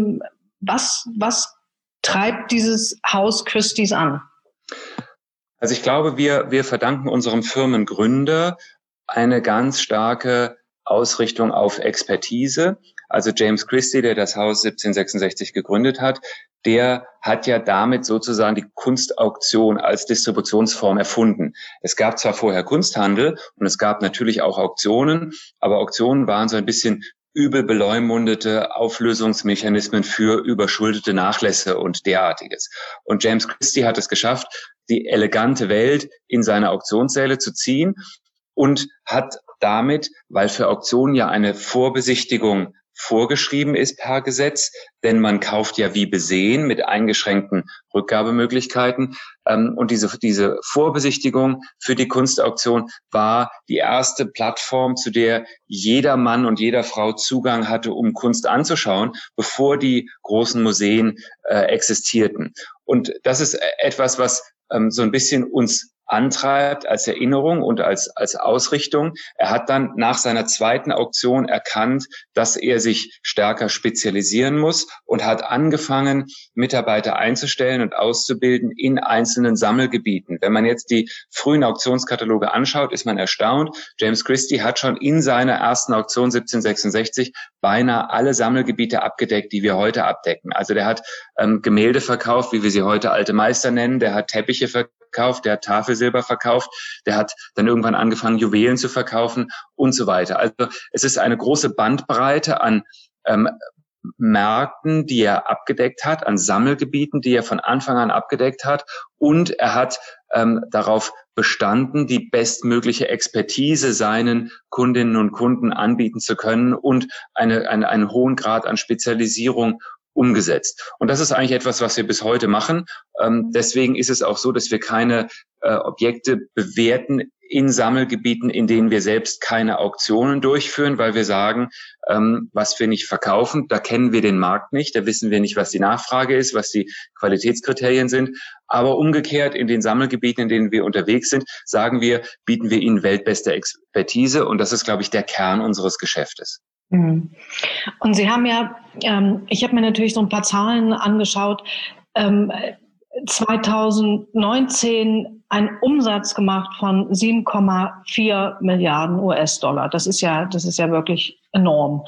Was treibt dieses Haus Christie's an? Also ich glaube, wir verdanken unserem Firmengründer eine ganz starke Ausrichtung auf Expertise. Also James Christie, der das Haus 1766 gegründet hat, der hat ja damit sozusagen die Kunstauktion als Distributionsform erfunden. Es gab zwar vorher Kunsthandel und es gab natürlich auch Auktionen, aber Auktionen waren so ein bisschen übel beleumundete Auflösungsmechanismen für überschuldete Nachlässe und derartiges. Und James Christie hat es geschafft, die elegante Welt in seine Auktionssäle zu ziehen und hat damit, weil für Auktionen ja eine Vorbesichtigung vorgeschrieben ist per Gesetz, denn man kauft ja wie besehen mit eingeschränkten Rückgabemöglichkeiten. Und diese Vorbesichtigung für die Kunstauktion war die erste Plattform, zu der jeder Mann und jeder Frau Zugang hatte, um Kunst anzuschauen, bevor die großen Museen existierten. Und das ist etwas, was so ein bisschen uns antreibt als Erinnerung und als Ausrichtung. Er hat dann nach seiner zweiten Auktion erkannt, dass er sich stärker spezialisieren muss und hat angefangen, Mitarbeiter einzustellen und auszubilden in einzelnen Sammelgebieten. Wenn man jetzt die frühen Auktionskataloge anschaut, ist man erstaunt. James Christie hat schon in seiner ersten Auktion 1766 beinahe alle Sammelgebiete abgedeckt, die wir heute abdecken. Also der hat Gemälde verkauft, wie wir sie heute alte Meister nennen, der hat Teppiche verkauft, der hat Tafelsilber verkauft, der hat dann irgendwann angefangen, Juwelen zu verkaufen und so weiter. Also es ist eine große Bandbreite an Märkten, die er abgedeckt hat, an Sammelgebieten, die er von Anfang an abgedeckt hat. Und er hat darauf bestanden, die bestmögliche Expertise seinen Kundinnen und Kunden anbieten zu können und einen hohen Grad an Spezialisierung umgesetzt. Und das ist eigentlich etwas, was wir bis heute machen. Deswegen ist es auch so, dass wir keine Objekte bewerten in Sammelgebieten, in denen wir selbst keine Auktionen durchführen, weil wir sagen, was wir nicht verkaufen, da kennen wir den Markt nicht, da wissen wir nicht, was die Nachfrage ist, was die Qualitätskriterien sind. Aber umgekehrt in den Sammelgebieten, in denen wir unterwegs sind, sagen wir, bieten wir ihnen weltbeste Expertise. Und das ist, glaube ich, der Kern unseres Geschäftes. Und Sie haben ja, ich habe mir natürlich so ein paar Zahlen angeschaut, 2019 einen Umsatz gemacht von 7,4 Milliarden US-Dollar. Das ist ja wirklich enorm.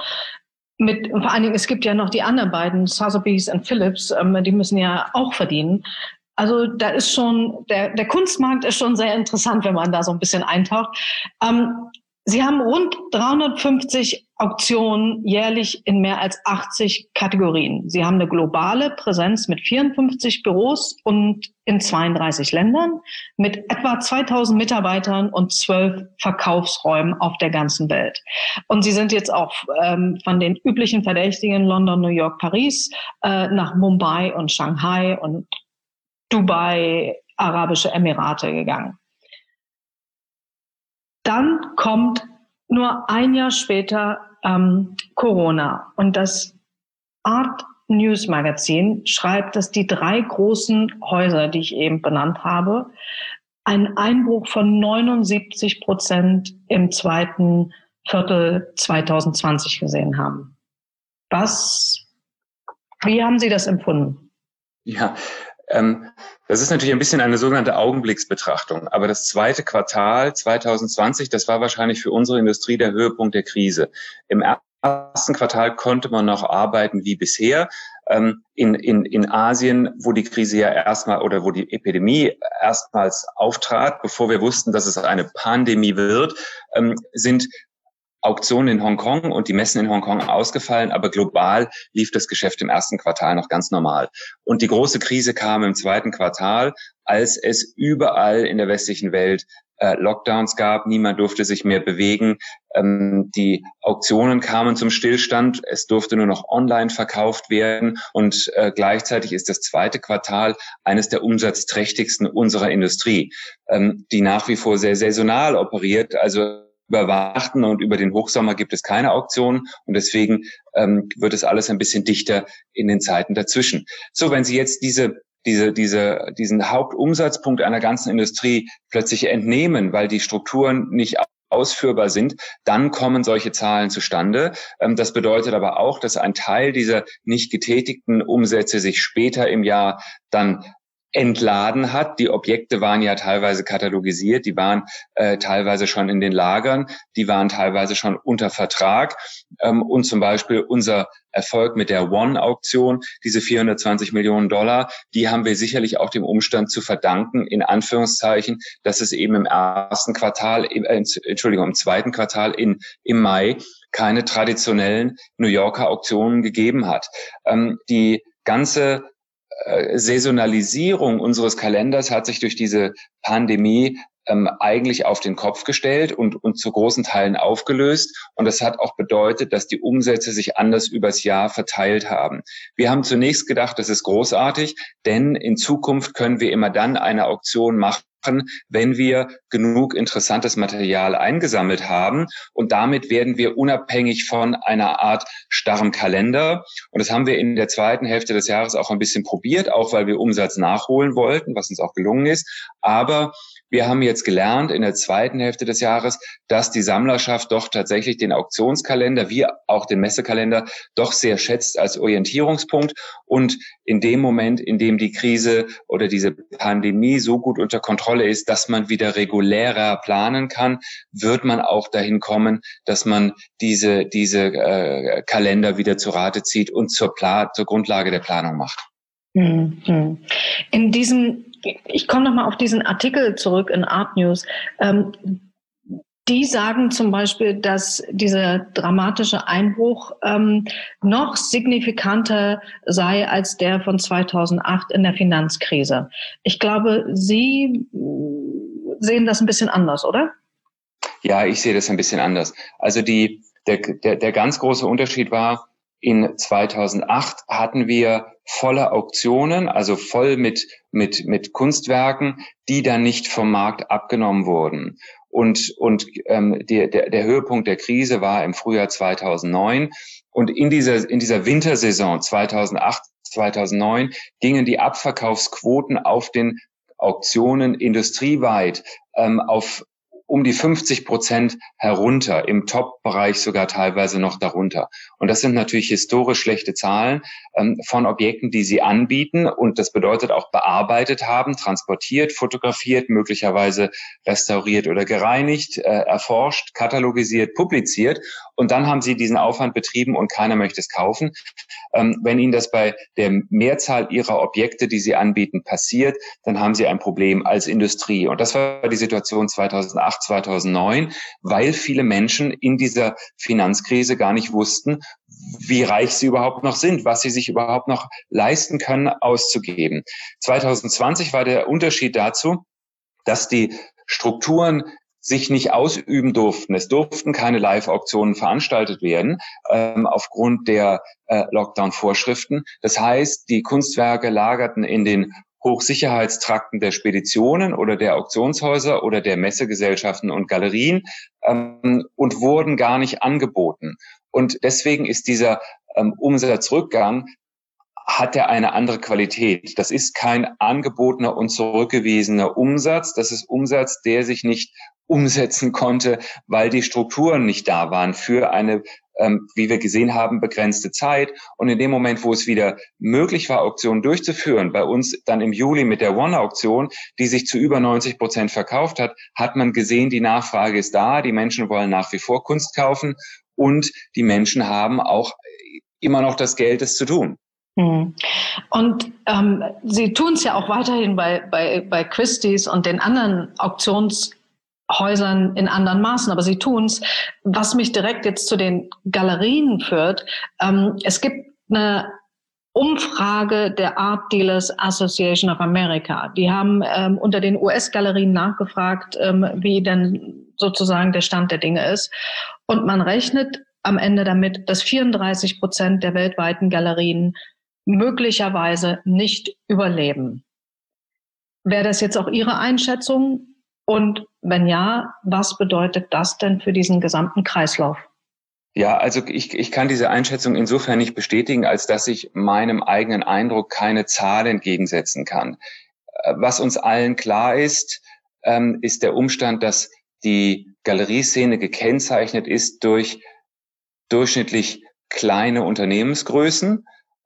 Vor allen Dingen, es gibt ja noch die anderen beiden, Sotheby's und Phillips, die müssen ja auch verdienen. Also da ist schon, der Kunstmarkt ist schon sehr interessant, wenn man da so ein bisschen eintaucht. Sie haben rund 350 Auktionen jährlich in mehr als 80 Kategorien. Sie haben eine globale Präsenz mit 54 Büros und in 32 Ländern mit etwa 2000 Mitarbeitern und 12 Verkaufsräumen auf der ganzen Welt. Und Sie sind jetzt auch von den üblichen Verdächtigen London, New York, Paris nach Mumbai und Shanghai und Dubai, Arabische Emirate gegangen. Dann kommt nur ein Jahr später Corona und das Art News Magazin schreibt, dass die 3 großen Häuser, die ich eben benannt habe, einen Einbruch von 79% im zweiten Viertel 2020 gesehen haben. Wie haben Sie das empfunden? Ja, das ist natürlich ein bisschen eine sogenannte Augenblicksbetrachtung. Aber das zweite Quartal 2020, das war wahrscheinlich für unsere Industrie der Höhepunkt der Krise. Im ersten Quartal konnte man noch arbeiten wie bisher. In Asien, wo die Krise ja erstmal oder wo die Epidemie erstmals auftrat, bevor wir wussten, dass es eine Pandemie wird, sind Auktionen in Hongkong und die Messen in Hongkong ausgefallen, aber global lief das Geschäft im ersten Quartal noch ganz normal. Und die große Krise kam im zweiten Quartal, als es überall in der westlichen Welt Lockdowns gab, niemand durfte sich mehr bewegen, die Auktionen kamen zum Stillstand, es durfte nur noch online verkauft werden und gleichzeitig ist das zweite Quartal eines der umsatzträchtigsten unserer Industrie, die nach wie vor sehr saisonal operiert, also über Weihnachten und über den Hochsommer gibt es keine Auktionen und deswegen wird es alles ein bisschen dichter in den Zeiten dazwischen. So, wenn Sie jetzt diesen Hauptumsatzpunkt einer ganzen Industrie plötzlich entnehmen, weil die Strukturen nicht ausführbar sind, dann kommen solche Zahlen zustande. Das bedeutet aber auch, dass ein Teil dieser nicht getätigten Umsätze sich später im Jahr dann entladen hat. Die Objekte waren ja teilweise katalogisiert, die waren teilweise schon in den Lagern, die waren teilweise schon unter Vertrag. Und zum Beispiel unser Erfolg mit der One-Auktion, diese $420 Millionen, die haben wir sicherlich auch dem Umstand zu verdanken, in Anführungszeichen, dass es eben im zweiten Quartal im Mai keine traditionellen New Yorker Auktionen gegeben hat. Die ganze Saisonalisierung unseres Kalenders hat sich durch diese Pandemie eigentlich auf den Kopf gestellt und zu großen Teilen aufgelöst. Und das hat auch bedeutet, dass die Umsätze sich anders übers Jahr verteilt haben. Wir haben zunächst gedacht, das ist großartig, denn in Zukunft können wir immer dann eine Auktion machen, wenn wir genug interessantes Material eingesammelt haben. Und damit werden wir unabhängig von einer Art starrem Kalender. Und das haben wir in der zweiten Hälfte des Jahres auch ein bisschen probiert, auch weil wir Umsatz nachholen wollten, was uns auch gelungen ist. Aber wir haben jetzt gelernt in der zweiten Hälfte des Jahres, dass die Sammlerschaft doch tatsächlich den Auktionskalender wie auch den Messekalender doch sehr schätzt als Orientierungspunkt. Und in dem Moment, in dem die Krise oder diese Pandemie so gut unter Kontrolle ist, dass man wieder regulärer planen kann, wird man auch dahin kommen, dass man diese Kalender wieder zu Rate zieht und zur Grundlage der Planung macht. Ich komme nochmal auf diesen Artikel zurück in Art News. Die sagen zum Beispiel, dass dieser dramatische Einbruch noch signifikanter sei als der von 2008 in der Finanzkrise. Ich glaube, Sie sehen das ein bisschen anders, oder? Ja, ich sehe das ein bisschen anders. Also der ganz große Unterschied war, in 2008 hatten wir volle Auktionen, also voll mit Kunstwerken, die dann nicht vom Markt abgenommen wurden. Und der Höhepunkt der Krise war im Frühjahr 2009. Und in dieser Wintersaison 2008, 2009 gingen die Abverkaufsquoten auf den Auktionen industrieweit auf um die 50% herunter, im Top-Bereich sogar teilweise noch darunter. Und das sind natürlich historisch schlechte Zahlen von Objekten, die sie anbieten. Und das bedeutet auch bearbeitet haben, transportiert, fotografiert, möglicherweise restauriert oder gereinigt, erforscht, katalogisiert, publiziert. Und dann haben sie diesen Aufwand betrieben und keiner möchte es kaufen. Wenn Ihnen das bei der Mehrzahl Ihrer Objekte, die Sie anbieten, passiert, dann haben Sie ein Problem als Industrie. Und das war die Situation 2008, 2009, weil viele Menschen in dieser Finanzkrise gar nicht wussten, wie reich sie überhaupt noch sind, was sie sich überhaupt noch leisten können, auszugeben. 2020 war der Unterschied dazu, dass die Strukturen sich nicht ausüben durften. Es durften keine Live-Auktionen veranstaltet werden aufgrund der Lockdown-Vorschriften. Das heißt, die Kunstwerke lagerten in den Hochsicherheitstrakten der Speditionen oder der Auktionshäuser oder der Messegesellschaften und Galerien und wurden gar nicht angeboten. Und deswegen ist dieser Umsatzrückgang, hat er eine andere Qualität. Das ist kein angebotener und zurückgewiesener Umsatz. Das ist Umsatz, der sich nicht umsetzen konnte, weil die Strukturen nicht da waren für eine, wie wir gesehen haben, begrenzte Zeit. Und in dem Moment, wo es wieder möglich war, Auktionen durchzuführen, bei uns dann im Juli mit der One-Auktion, die sich zu über 90% verkauft hat, hat man gesehen, die Nachfrage ist da, die Menschen wollen nach wie vor Kunst kaufen und die Menschen haben auch immer noch das Geld, es zu tun. Und Sie tun es ja auch weiterhin bei Christie's und den anderen Auktionshäusern in anderen Maßen, aber Sie tun es, was mich direkt jetzt zu den Galerien führt. Es gibt eine Umfrage der Art Dealers Association of America. Die haben unter den US-Galerien nachgefragt, wie denn sozusagen der Stand der Dinge ist. Und man rechnet am Ende damit, dass 34% der weltweiten Galerien möglicherweise nicht überleben. Wäre das jetzt auch Ihre Einschätzung? Und wenn ja, was bedeutet das denn für diesen gesamten Kreislauf? Ja, also ich kann diese Einschätzung insofern nicht bestätigen, als dass ich meinem eigenen Eindruck keine Zahl entgegensetzen kann. Was uns allen klar ist, ist der Umstand, dass die Galerieszene gekennzeichnet ist durch durchschnittlich kleine Unternehmensgrößen.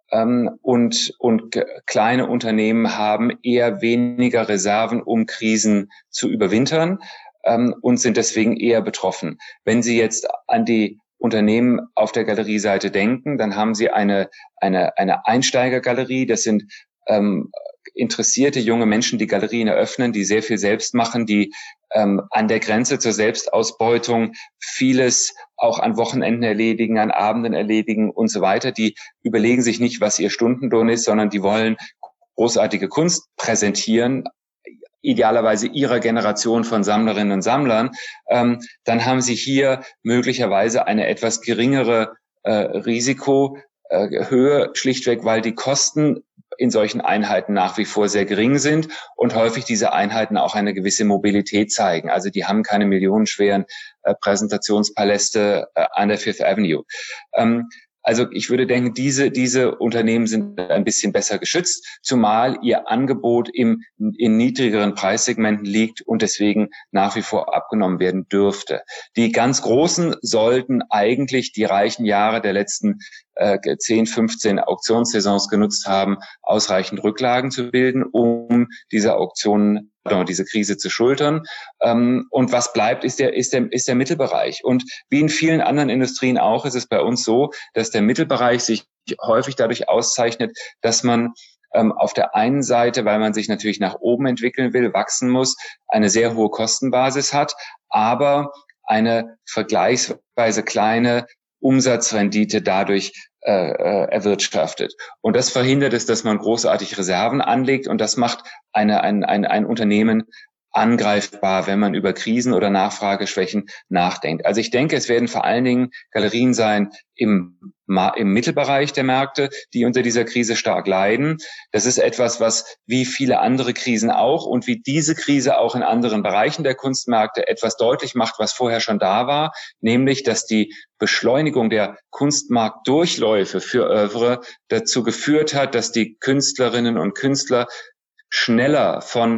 Und kleine Unternehmen haben eher weniger Reserven, um Krisen zu überwintern, und sind deswegen eher betroffen. Wenn Sie jetzt an die Unternehmen auf der Galerieseite denken, dann haben Sie eine Einsteigergalerie. Das sind interessierte junge Menschen, die Galerien eröffnen, die sehr viel selbst machen, die an der Grenze zur Selbstausbeutung vieles auch an Wochenenden erledigen, an Abenden erledigen und so weiter. Die überlegen sich nicht, was ihr Stundenlohn ist, sondern die wollen großartige Kunst präsentieren, idealerweise ihrer Generation von Sammlerinnen und Sammlern. Dann haben sie hier möglicherweise eine etwas geringere Risikohöhe, schlichtweg, weil die Kosten in solchen Einheiten nach wie vor sehr gering sind und häufig diese Einheiten auch eine gewisse Mobilität zeigen. Also die haben keine millionenschweren Präsentationspaläste an der Fifth Avenue. Also ich würde denken, diese Unternehmen sind ein bisschen besser geschützt, zumal ihr Angebot in niedrigeren Preissegmenten liegt und deswegen nach wie vor abgenommen werden dürfte. Die ganz Großen sollten eigentlich die reichen Jahre der letzten 10, 15 Auktionssaisons genutzt haben, ausreichend Rücklagen zu bilden, um diese Auktionen, diese Krise zu schultern. Und was bleibt, ist der Mittelbereich. Und wie in vielen anderen Industrien auch, ist es bei uns so, dass der Mittelbereich sich häufig dadurch auszeichnet, dass man auf der einen Seite, weil man sich natürlich nach oben entwickeln will, wachsen muss, eine sehr hohe Kostenbasis hat, aber eine vergleichsweise kleine Umsatzrendite dadurch erwirtschaftet. Und das verhindert es, dass man großartig Reserven anlegt, und das macht ein Unternehmen angreifbar, wenn man über Krisen oder Nachfrageschwächen nachdenkt. Also ich denke, es werden vor allen Dingen Galerien sein im Mittelbereich der Märkte, die unter dieser Krise stark leiden. Das ist etwas, was wie viele andere Krisen auch und wie diese Krise auch in anderen Bereichen der Kunstmärkte etwas deutlich macht, was vorher schon da war, nämlich, dass die Beschleunigung der Kunstmarktdurchläufe für Œuvre dazu geführt hat, dass die Künstlerinnen und Künstler schneller von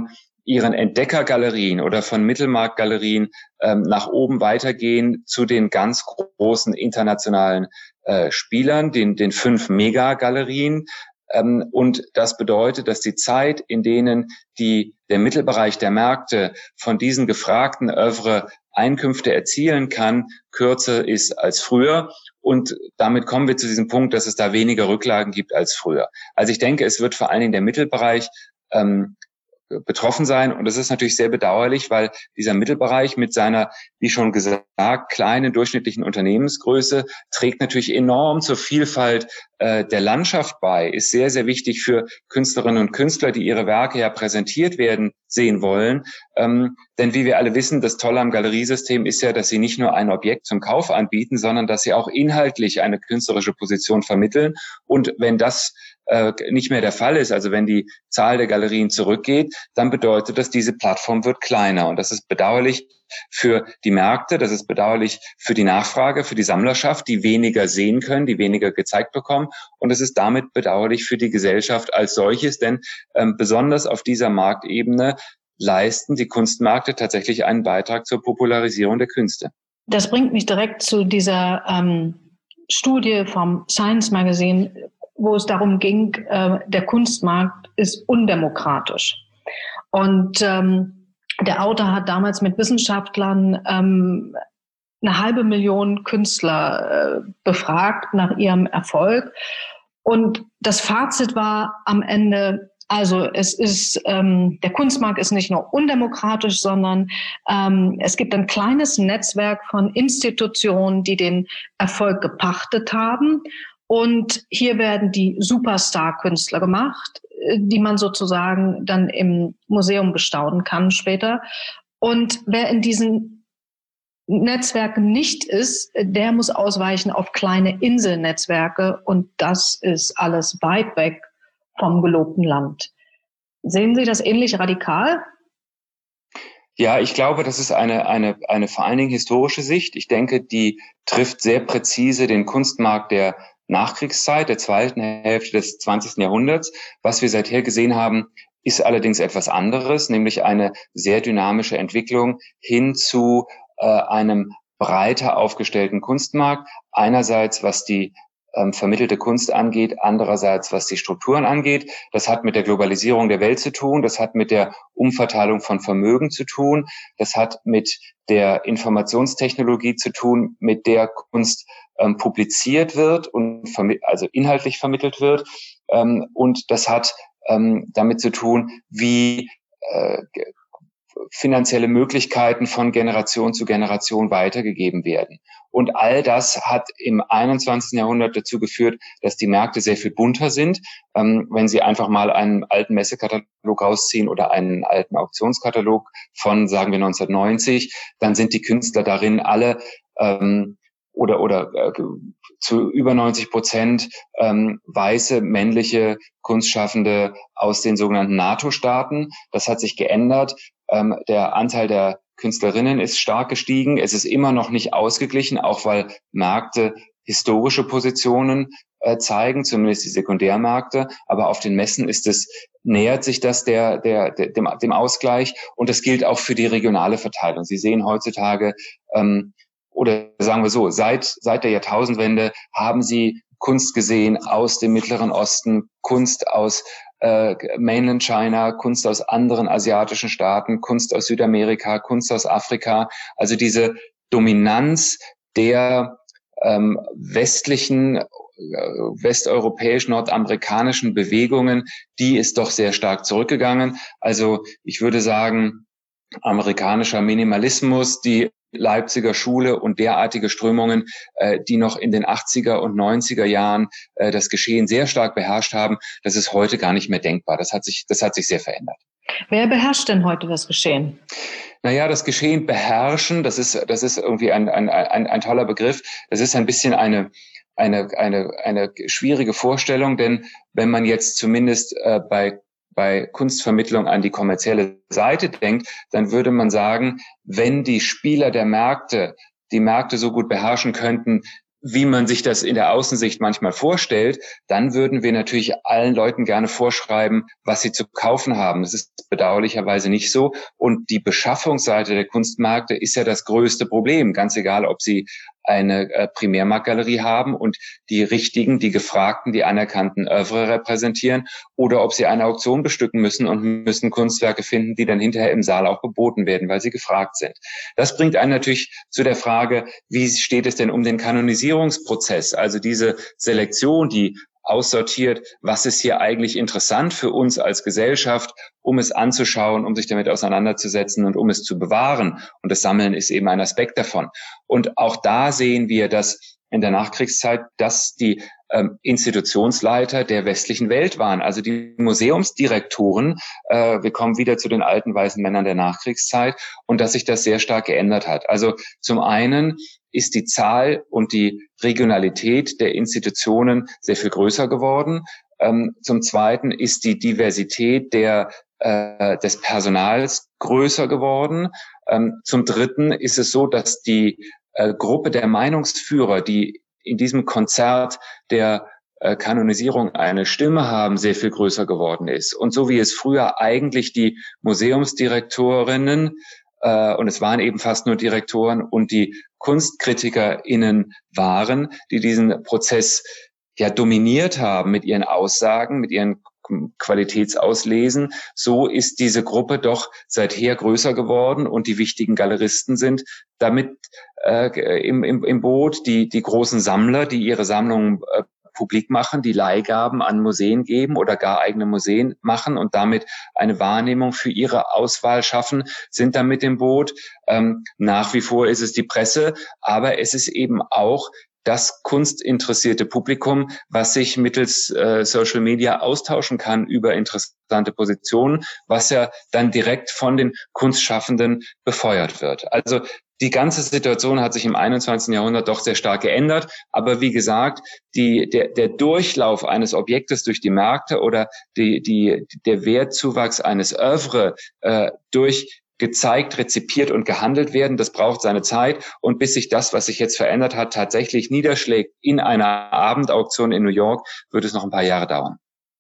ihren Entdeckergalerien oder von Mittelmarktgalerien nach oben weitergehen zu den ganz großen internationalen Spielern, den 5 Megagalerien. Und das bedeutet, dass die Zeit, in denen der Mittelbereich der Märkte von diesen gefragten Œuvre Einkünfte erzielen kann, kürzer ist als früher. Und damit kommen wir zu diesem Punkt, dass es da weniger Rücklagen gibt als früher. Also ich denke, es wird vor allen Dingen der Mittelbereich betroffen sein. Und das ist natürlich sehr bedauerlich, weil dieser Mittelbereich mit seiner, wie schon gesagt, kleinen durchschnittlichen Unternehmensgröße trägt natürlich enorm zur Vielfalt der Landschaft bei, ist sehr, sehr wichtig für Künstlerinnen und Künstler, die ihre Werke ja präsentiert werden sehen wollen. Denn wie wir alle wissen, das Tolle am Galeriesystem ist ja, dass sie nicht nur ein Objekt zum Kauf anbieten, sondern dass sie auch inhaltlich eine künstlerische Position vermitteln. Und wenn das nicht mehr der Fall ist, also wenn die Zahl der Galerien zurückgeht, dann bedeutet das, diese Plattform wird kleiner. Und das ist bedauerlich für die Märkte, das ist bedauerlich für die Nachfrage, für die Sammlerschaft, die weniger sehen können, die weniger gezeigt bekommen. Und es ist damit bedauerlich für die Gesellschaft als solches, denn besonders auf dieser Marktebene leisten die Kunstmärkte tatsächlich einen Beitrag zur Popularisierung der Künste. Das bringt mich direkt zu dieser Studie vom Science Magazine, wo es darum ging, der Kunstmarkt ist undemokratisch. Und der Autor hat damals mit Wissenschaftlern 500.000 Künstler befragt nach ihrem Erfolg. Und das Fazit war am Ende, also es ist der Kunstmarkt ist nicht nur undemokratisch, sondern es gibt ein kleines Netzwerk von Institutionen, die den Erfolg gepachtet haben. Und hier werden die Superstar-Künstler gemacht, die man sozusagen dann im Museum bestaunen kann später. Und wer in diesen Netzwerken nicht ist, der muss ausweichen auf kleine Inselnetzwerke. Und das ist alles weit weg vom gelobten Land. Sehen Sie das ähnlich radikal? Ja, ich glaube, das ist eine vor allen Dingen historische Sicht. Ich denke, die trifft sehr präzise den Kunstmarkt der Nachkriegszeit, der zweiten Hälfte des 20. Jahrhunderts. Was wir seither gesehen haben, ist allerdings etwas anderes, nämlich eine sehr dynamische Entwicklung hin zu einem breiter aufgestellten Kunstmarkt. Einerseits, was die vermittelte Kunst angeht, andererseits, was die Strukturen angeht. Das hat mit der Globalisierung der Welt zu tun, das hat mit der Umverteilung von Vermögen zu tun, das hat mit der Informationstechnologie zu tun, mit der Kunst publiziert wird und also inhaltlich vermittelt wird. Und das hat damit zu tun, wie finanzielle Möglichkeiten von Generation zu Generation weitergegeben werden. Und all das hat im 21. Jahrhundert dazu geführt, dass die Märkte sehr viel bunter sind. Wenn Sie einfach mal einen alten Messekatalog rausziehen oder einen alten Auktionskatalog von, sagen wir, 1990, dann sind die Künstler darin alle zu über 90% weiße, männliche Kunstschaffende aus den sogenannten NATO-Staaten. Das hat sich geändert. Der Anteil der Künstlerinnen ist stark gestiegen. Es ist immer noch nicht ausgeglichen, auch weil Märkte historische Positionen zeigen, zumindest die Sekundärmärkte. Aber auf den Messen nähert sich das dem Ausgleich. Und das gilt auch für die regionale Verteilung. Sie sehen heutzutage, oder sagen wir so, seit der Jahrtausendwende haben Sie Kunst gesehen aus dem Mittleren Osten, Kunst aus Mainland China, Kunst aus anderen asiatischen Staaten, Kunst aus Südamerika, Kunst aus Afrika. Also diese Dominanz der westeuropäischen, nordamerikanischen Bewegungen, die ist doch sehr stark zurückgegangen. Also ich würde sagen, amerikanischer Minimalismus, die Leipziger Schule und derartige Strömungen, die noch in den 80er und 90er Jahren das Geschehen sehr stark beherrscht haben, das ist heute gar nicht mehr denkbar. Das hat sich sehr verändert. Wer beherrscht denn heute das Geschehen? Naja, das Geschehen beherrschen, das ist irgendwie ein toller Begriff. Das ist ein bisschen eine schwierige Vorstellung, denn wenn man jetzt zumindest bei Kunstvermittlung an die kommerzielle Seite denkt, dann würde man sagen, wenn die Spieler der Märkte die Märkte so gut beherrschen könnten, wie man sich das in der Außensicht manchmal vorstellt, dann würden wir natürlich allen Leuten gerne vorschreiben, was sie zu kaufen haben. Das ist bedauerlicherweise nicht so. Und die Beschaffungsseite der Kunstmärkte ist ja das größte Problem. Ganz egal, ob sie eine Primärmarktgalerie haben und die richtigen, die gefragten, die anerkannten Œuvre repräsentieren oder ob sie eine Auktion bestücken müssen und müssen Kunstwerke finden, die dann hinterher im Saal auch geboten werden, weil sie gefragt sind. Das bringt einen natürlich zu der Frage, wie steht es denn um den Kanonisierungsprozess, also diese Selektion, die aussortiert, was ist hier eigentlich interessant für uns als Gesellschaft, um es anzuschauen, um sich damit auseinanderzusetzen und um es zu bewahren. Und das Sammeln ist eben ein Aspekt davon. Und auch da sehen wir, dass in der Nachkriegszeit, dass die Institutionsleiter der westlichen Welt waren, also die Museumsdirektoren. Wir kommen wieder zu den alten weißen Männern der Nachkriegszeit und dass sich das sehr stark geändert hat. Also zum einen ist die Zahl und die Regionalität der Institutionen sehr viel größer geworden. Zum Zweiten ist die Diversität des Personals größer geworden. Zum Dritten ist es so, dass die Gruppe der Meinungsführer, die in diesem Konzert der Kanonisierung eine Stimme haben, sehr viel größer geworden ist. Und so wie es früher eigentlich die Museumsdirektorinnen und es waren eben fast nur Direktoren und die KunstkritikerInnen waren, die diesen Prozess ja dominiert haben mit ihren Aussagen, mit ihren Qualitätsauslesen, so ist diese Gruppe doch seither größer geworden und die wichtigen Galeristen sind damit im Boot, die großen Sammler, die ihre Sammlungen publik machen, die Leihgaben an Museen geben oder gar eigene Museen machen und damit eine Wahrnehmung für ihre Auswahl schaffen, sind da mit im Boot. Nach wie vor ist es die Presse, aber es ist eben auch das kunstinteressierte Publikum, was sich mittels Social Media austauschen kann über interessante Positionen, was ja dann direkt von den Kunstschaffenden befeuert wird. Also die ganze Situation hat sich im 21. Jahrhundert doch sehr stark geändert. Aber wie gesagt, der Durchlauf eines Objektes durch die Märkte oder der Wertzuwachs eines Œuvre durch gezeigt, rezipiert und gehandelt werden. Das braucht seine Zeit. Und bis sich das, was sich jetzt verändert hat, tatsächlich niederschlägt in einer Abendauktion in New York, wird es noch ein paar Jahre dauern.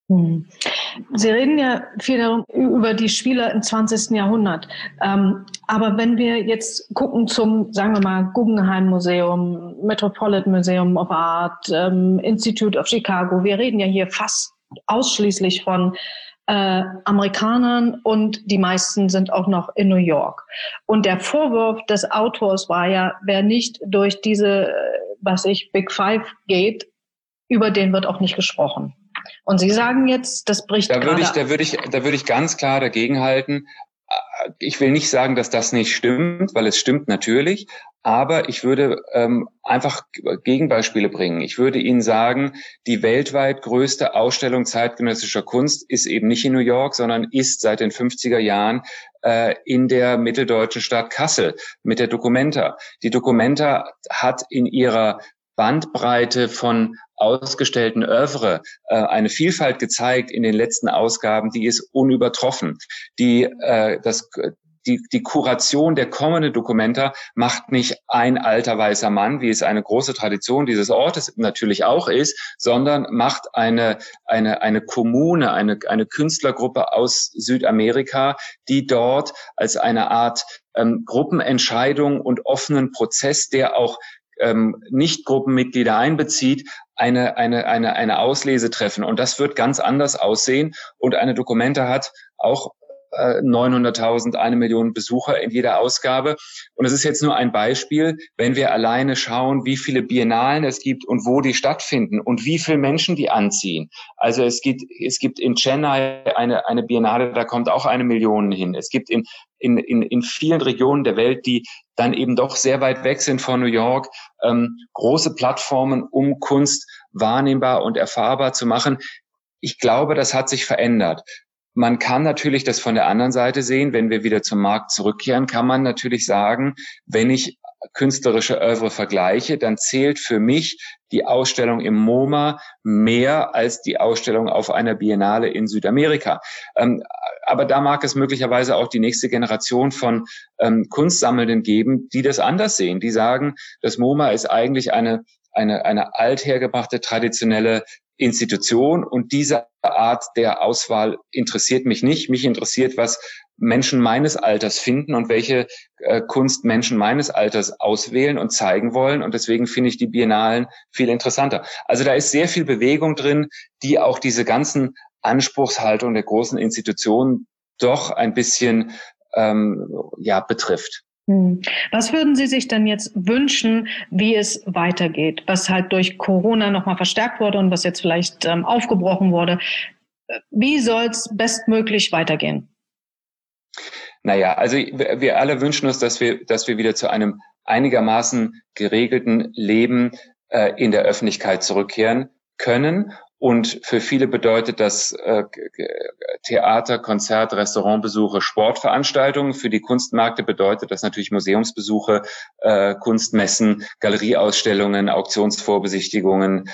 Sie reden ja viel über die Spieler im 20. Jahrhundert. Aber wenn wir jetzt gucken zum, sagen wir mal, Guggenheim Museum, Metropolitan Museum of Art, Institute of Chicago, wir reden ja hier fast ausschließlich von Amerikanern und die meisten sind auch noch in New York. Und der Vorwurf des Autors war ja, wer nicht durch diese, Big Five geht, über den wird auch nicht gesprochen. Und Sie sagen jetzt, das bricht Da würde ich ganz klar dagegenhalten. Ich will nicht sagen, dass das nicht stimmt, weil es stimmt natürlich. Aber ich würde einfach Gegenbeispiele bringen. Ich würde Ihnen sagen, die weltweit größte Ausstellung zeitgenössischer Kunst ist eben nicht in New York, sondern ist seit den 50er Jahren in der mitteldeutschen Stadt Kassel mit der Documenta. Die Documenta hat in ihrer Bandbreite von ausgestellten Œuvre eine Vielfalt gezeigt in den letzten Ausgaben, die ist unübertroffen. Die Kuration der kommenden Documenta macht nicht ein alter weißer Mann, wie es eine große Tradition dieses Ortes natürlich auch ist, sondern macht eine Kommune, eine Künstlergruppe aus Südamerika, die dort als eine Art Gruppenentscheidung und offenen Prozess, der auch Nicht-Gruppenmitglieder einbezieht, eine Auslese treffen. Und das wird ganz anders aussehen. Und eine Documenta hat auch 900.000, 1 Million Besucher in jeder Ausgabe. Und es ist jetzt nur ein Beispiel, wenn wir alleine schauen, wie viele Biennalen es gibt und wo die stattfinden und wie viele Menschen die anziehen. Also es gibt in Chennai eine Biennale, da kommt auch 1 Million hin. Es gibt in vielen Regionen der Welt, die dann eben doch sehr weit weg sind von New York, große Plattformen, um Kunst wahrnehmbar und erfahrbar zu machen. Ich glaube, das hat sich verändert. Man kann natürlich das von der anderen Seite sehen, wenn wir wieder zum Markt zurückkehren, kann man natürlich sagen, wenn ich künstlerische Œuvre vergleiche, dann zählt für mich die Ausstellung im MoMA mehr als die Ausstellung auf einer Biennale in Südamerika. Aber da mag es möglicherweise auch die nächste Generation von Kunstsammelnden geben, die das anders sehen, die sagen, das MoMA ist eigentlich eine eine althergebrachte, traditionelle Institution, und diese Art der Auswahl interessiert mich nicht. Mich interessiert, was Menschen meines Alters finden und welche Kunst Menschen meines Alters auswählen und zeigen wollen. Und deswegen finde ich die Biennalen viel interessanter. Also da ist sehr viel Bewegung drin, die auch diese ganzen Anspruchshaltung der großen Institutionen doch ein bisschen betrifft. Was würden Sie sich denn jetzt wünschen, wie es weitergeht, was halt durch Corona nochmal verstärkt wurde und was jetzt vielleicht aufgebrochen wurde? Wie soll es bestmöglich weitergehen? Naja, also wir alle wünschen uns, dass wir wieder zu einem einigermaßen geregelten Leben in der Öffentlichkeit zurückkehren können. Und für viele bedeutet das Theater, Konzert, Restaurantbesuche, Sportveranstaltungen. Für die Kunstmärkte bedeutet das natürlich Museumsbesuche, Kunstmessen, Galerieausstellungen, Auktionsvorbesichtigungen,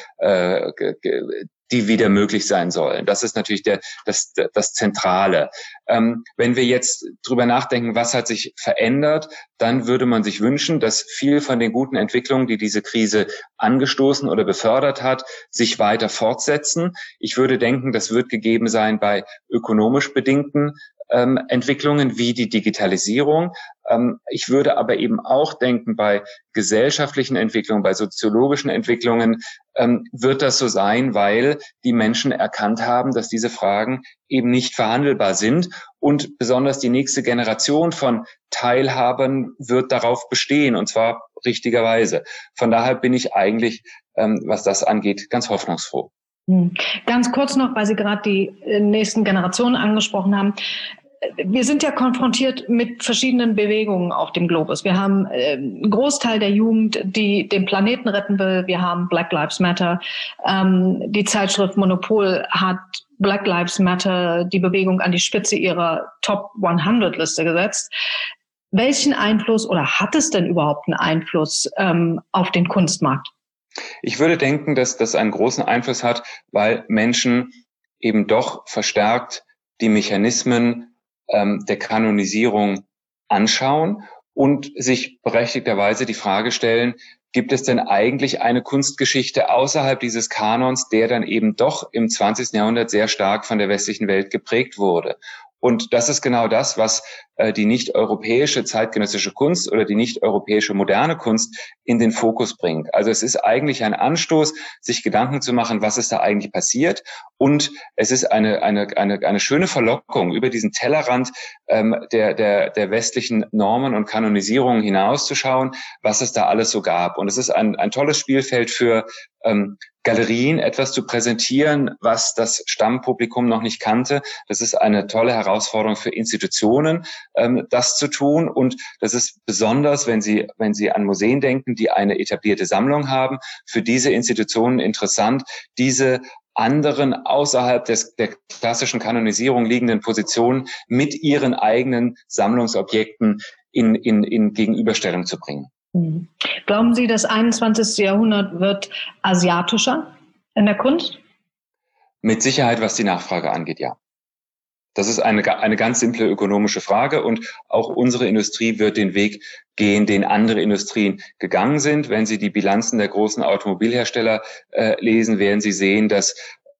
die wieder möglich sein sollen. Das ist natürlich das Zentrale. Wenn wir jetzt drüber nachdenken, was hat sich verändert, dann würde man sich wünschen, dass viel von den guten Entwicklungen, die diese Krise angestoßen oder befördert hat, sich weiter fortsetzen. Ich würde denken, das wird gegeben sein bei ökonomisch bedingten Entwicklungen wie die Digitalisierung. Ich würde aber eben auch denken, bei gesellschaftlichen Entwicklungen, bei soziologischen Entwicklungen wird das so sein, weil die Menschen erkannt haben, dass diese Fragen eben nicht verhandelbar sind, und besonders die nächste Generation von Teilhabern wird darauf bestehen, und zwar richtigerweise. Von daher bin ich eigentlich, was das angeht, ganz hoffnungsfroh. Ganz kurz noch, weil Sie gerade die nächsten Generationen angesprochen haben. Wir sind ja konfrontiert mit verschiedenen Bewegungen auf dem Globus. Wir haben einen Großteil der Jugend, die den Planeten retten will. Wir haben Black Lives Matter. Die Zeitschrift Monopol hat Black Lives Matter, die Bewegung, an die Spitze ihrer Top 100-Liste gesetzt. Welchen Einfluss, oder hat es denn überhaupt einen Einfluss auf den Kunstmarkt? Ich würde denken, dass das einen großen Einfluss hat, weil Menschen eben doch verstärkt die Mechanismen der Kanonisierung anschauen und sich berechtigterweise die Frage stellen, gibt es denn eigentlich eine Kunstgeschichte außerhalb dieses Kanons, der dann eben doch im 20. Jahrhundert sehr stark von der westlichen Welt geprägt wurde? Und das ist genau das, was die nicht-europäische zeitgenössische Kunst oder die nicht-europäische moderne Kunst in den Fokus bringt. Also es ist eigentlich ein Anstoß, sich Gedanken zu machen, was ist da eigentlich passiert. Und es ist eine schöne Verlockung, über diesen Tellerrand der westlichen Normen und Kanonisierungen hinauszuschauen, was es da alles so gab. Und es ist ein tolles Spielfeld für Galerien, etwas zu präsentieren, was das Stammpublikum noch nicht kannte. Das ist eine tolle Herausforderung für Institutionen, das zu tun. Und das ist besonders, wenn Sie an Museen denken, die eine etablierte Sammlung haben, für diese Institutionen interessant, diese anderen außerhalb der klassischen Kanonisierung liegenden Positionen mit ihren eigenen Sammlungsobjekten in Gegenüberstellung zu bringen. Glauben Sie, das 21. Jahrhundert wird asiatischer in der Kunst? Mit Sicherheit, was die Nachfrage angeht, ja. Das ist eine ganz simple ökonomische Frage, und auch unsere Industrie wird den Weg gehen, den andere Industrien gegangen sind. Wenn Sie die Bilanzen der großen Automobilhersteller lesen, werden Sie sehen, dass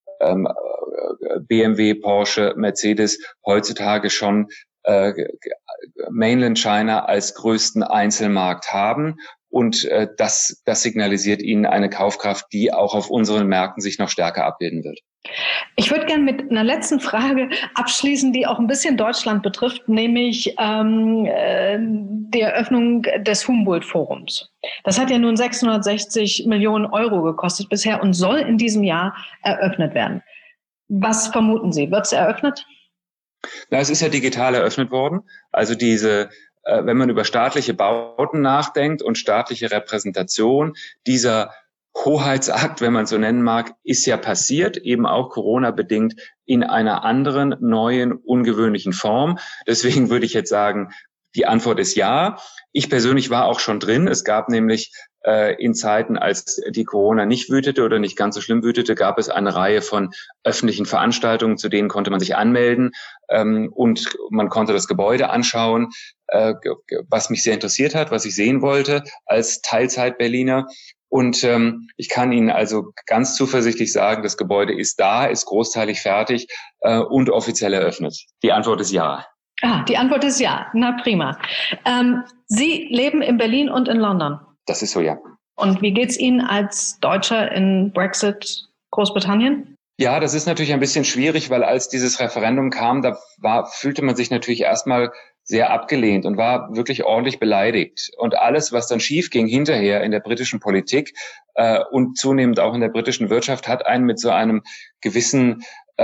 BMW, Porsche, Mercedes heutzutage schon Mainland China als größten Einzelmarkt haben. Und das signalisiert Ihnen eine Kaufkraft, die auch auf unseren Märkten sich noch stärker abbilden wird. Ich würde gerne mit einer letzten Frage abschließen, die auch ein bisschen Deutschland betrifft, nämlich die Eröffnung des Humboldt-Forums. Das hat ja nun 660 Millionen Euro gekostet bisher und soll in diesem Jahr eröffnet werden. Was vermuten Sie? Wird es eröffnet? Na, es ist ja digital eröffnet worden. Also wenn man über staatliche Bauten nachdenkt und staatliche Repräsentation, dieser Hoheitsakt, wenn man es so nennen mag, ist ja passiert, eben auch Corona-bedingt in einer anderen, neuen, ungewöhnlichen Form. Deswegen würde ich jetzt sagen, die Antwort ist ja. Ich persönlich war auch schon drin. Es gab nämlich in Zeiten, als die Corona nicht wütete oder nicht ganz so schlimm wütete, gab es eine Reihe von öffentlichen Veranstaltungen, zu denen konnte man sich anmelden und man konnte das Gebäude anschauen, was mich sehr interessiert hat, was ich sehen wollte als Teilzeit-Berliner. Und ich kann Ihnen also ganz zuversichtlich sagen, das Gebäude ist da, ist großteilig fertig und offiziell eröffnet. Die Antwort ist ja. Die Antwort ist ja. Na prima. Sie leben in Berlin und in London. Das ist so, ja. Und wie geht's Ihnen als Deutscher in Brexit Großbritannien? Ja, das ist natürlich ein bisschen schwierig, weil als dieses Referendum kam, fühlte man sich natürlich erstmal sehr abgelehnt und war wirklich ordentlich beleidigt. Und alles, was dann schief ging hinterher in der britischen Politik und zunehmend auch in der britischen Wirtschaft, hat einen mit so einem gewissen,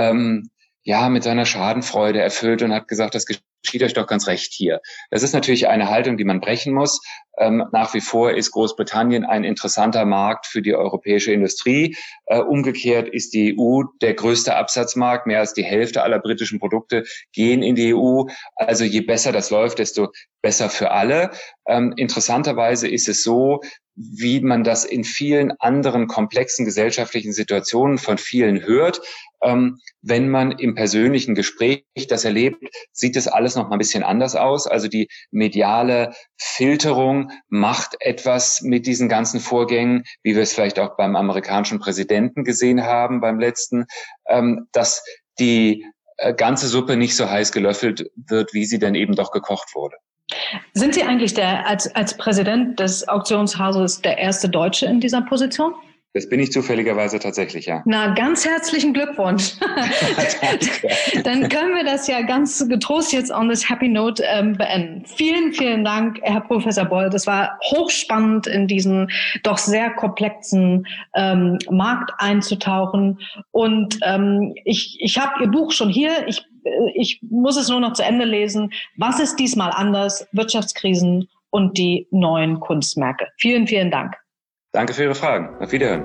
mit seiner Schadenfreude erfüllt und hat gesagt, das geschieht euch doch ganz recht hier. Das ist natürlich eine Haltung, die man brechen muss. Nach wie vor ist Großbritannien ein interessanter Markt für die europäische Industrie. Umgekehrt ist die EU der größte Absatzmarkt. Mehr als die Hälfte aller britischen Produkte gehen in die EU. Also je besser das läuft, desto besser für alle. Interessanterweise ist es so, wie man das in vielen anderen komplexen gesellschaftlichen Situationen von vielen hört. Wenn man im persönlichen Gespräch das erlebt, sieht es alles noch mal ein bisschen anders aus. Also die mediale Filterung macht etwas mit diesen ganzen Vorgängen, wie wir es vielleicht auch beim amerikanischen Präsidenten gesehen haben, beim letzten, dass die ganze Suppe nicht so heiß gelöffelt wird, wie sie dann eben doch gekocht wurde. Sind Sie eigentlich als Präsident des Auktionshauses der erste Deutsche in dieser Position? Das bin ich zufälligerweise tatsächlich, ja. Na, ganz herzlichen Glückwunsch. Dann können wir das ja ganz getrost jetzt on this happy note beenden. Vielen, vielen Dank, Herr Professor Boll. Das war hochspannend, in diesen doch sehr komplexen Markt einzutauchen. Und ich habe Ihr Buch schon hier. Ich muss es nur noch zu Ende lesen. Was ist diesmal anders? Wirtschaftskrisen und die neuen Kunstmärkte. Vielen, vielen Dank. Danke für Ihre Fragen. Auf Wiederhören.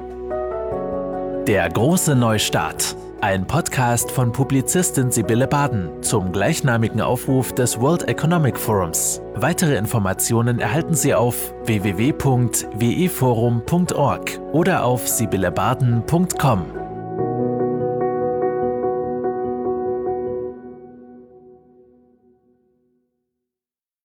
Der große Neustart. Ein Podcast von Publizistin Sibylle Baden zum gleichnamigen Aufruf des World Economic Forums. Weitere Informationen erhalten Sie auf www.weforum.org oder auf sibyllebaden.com.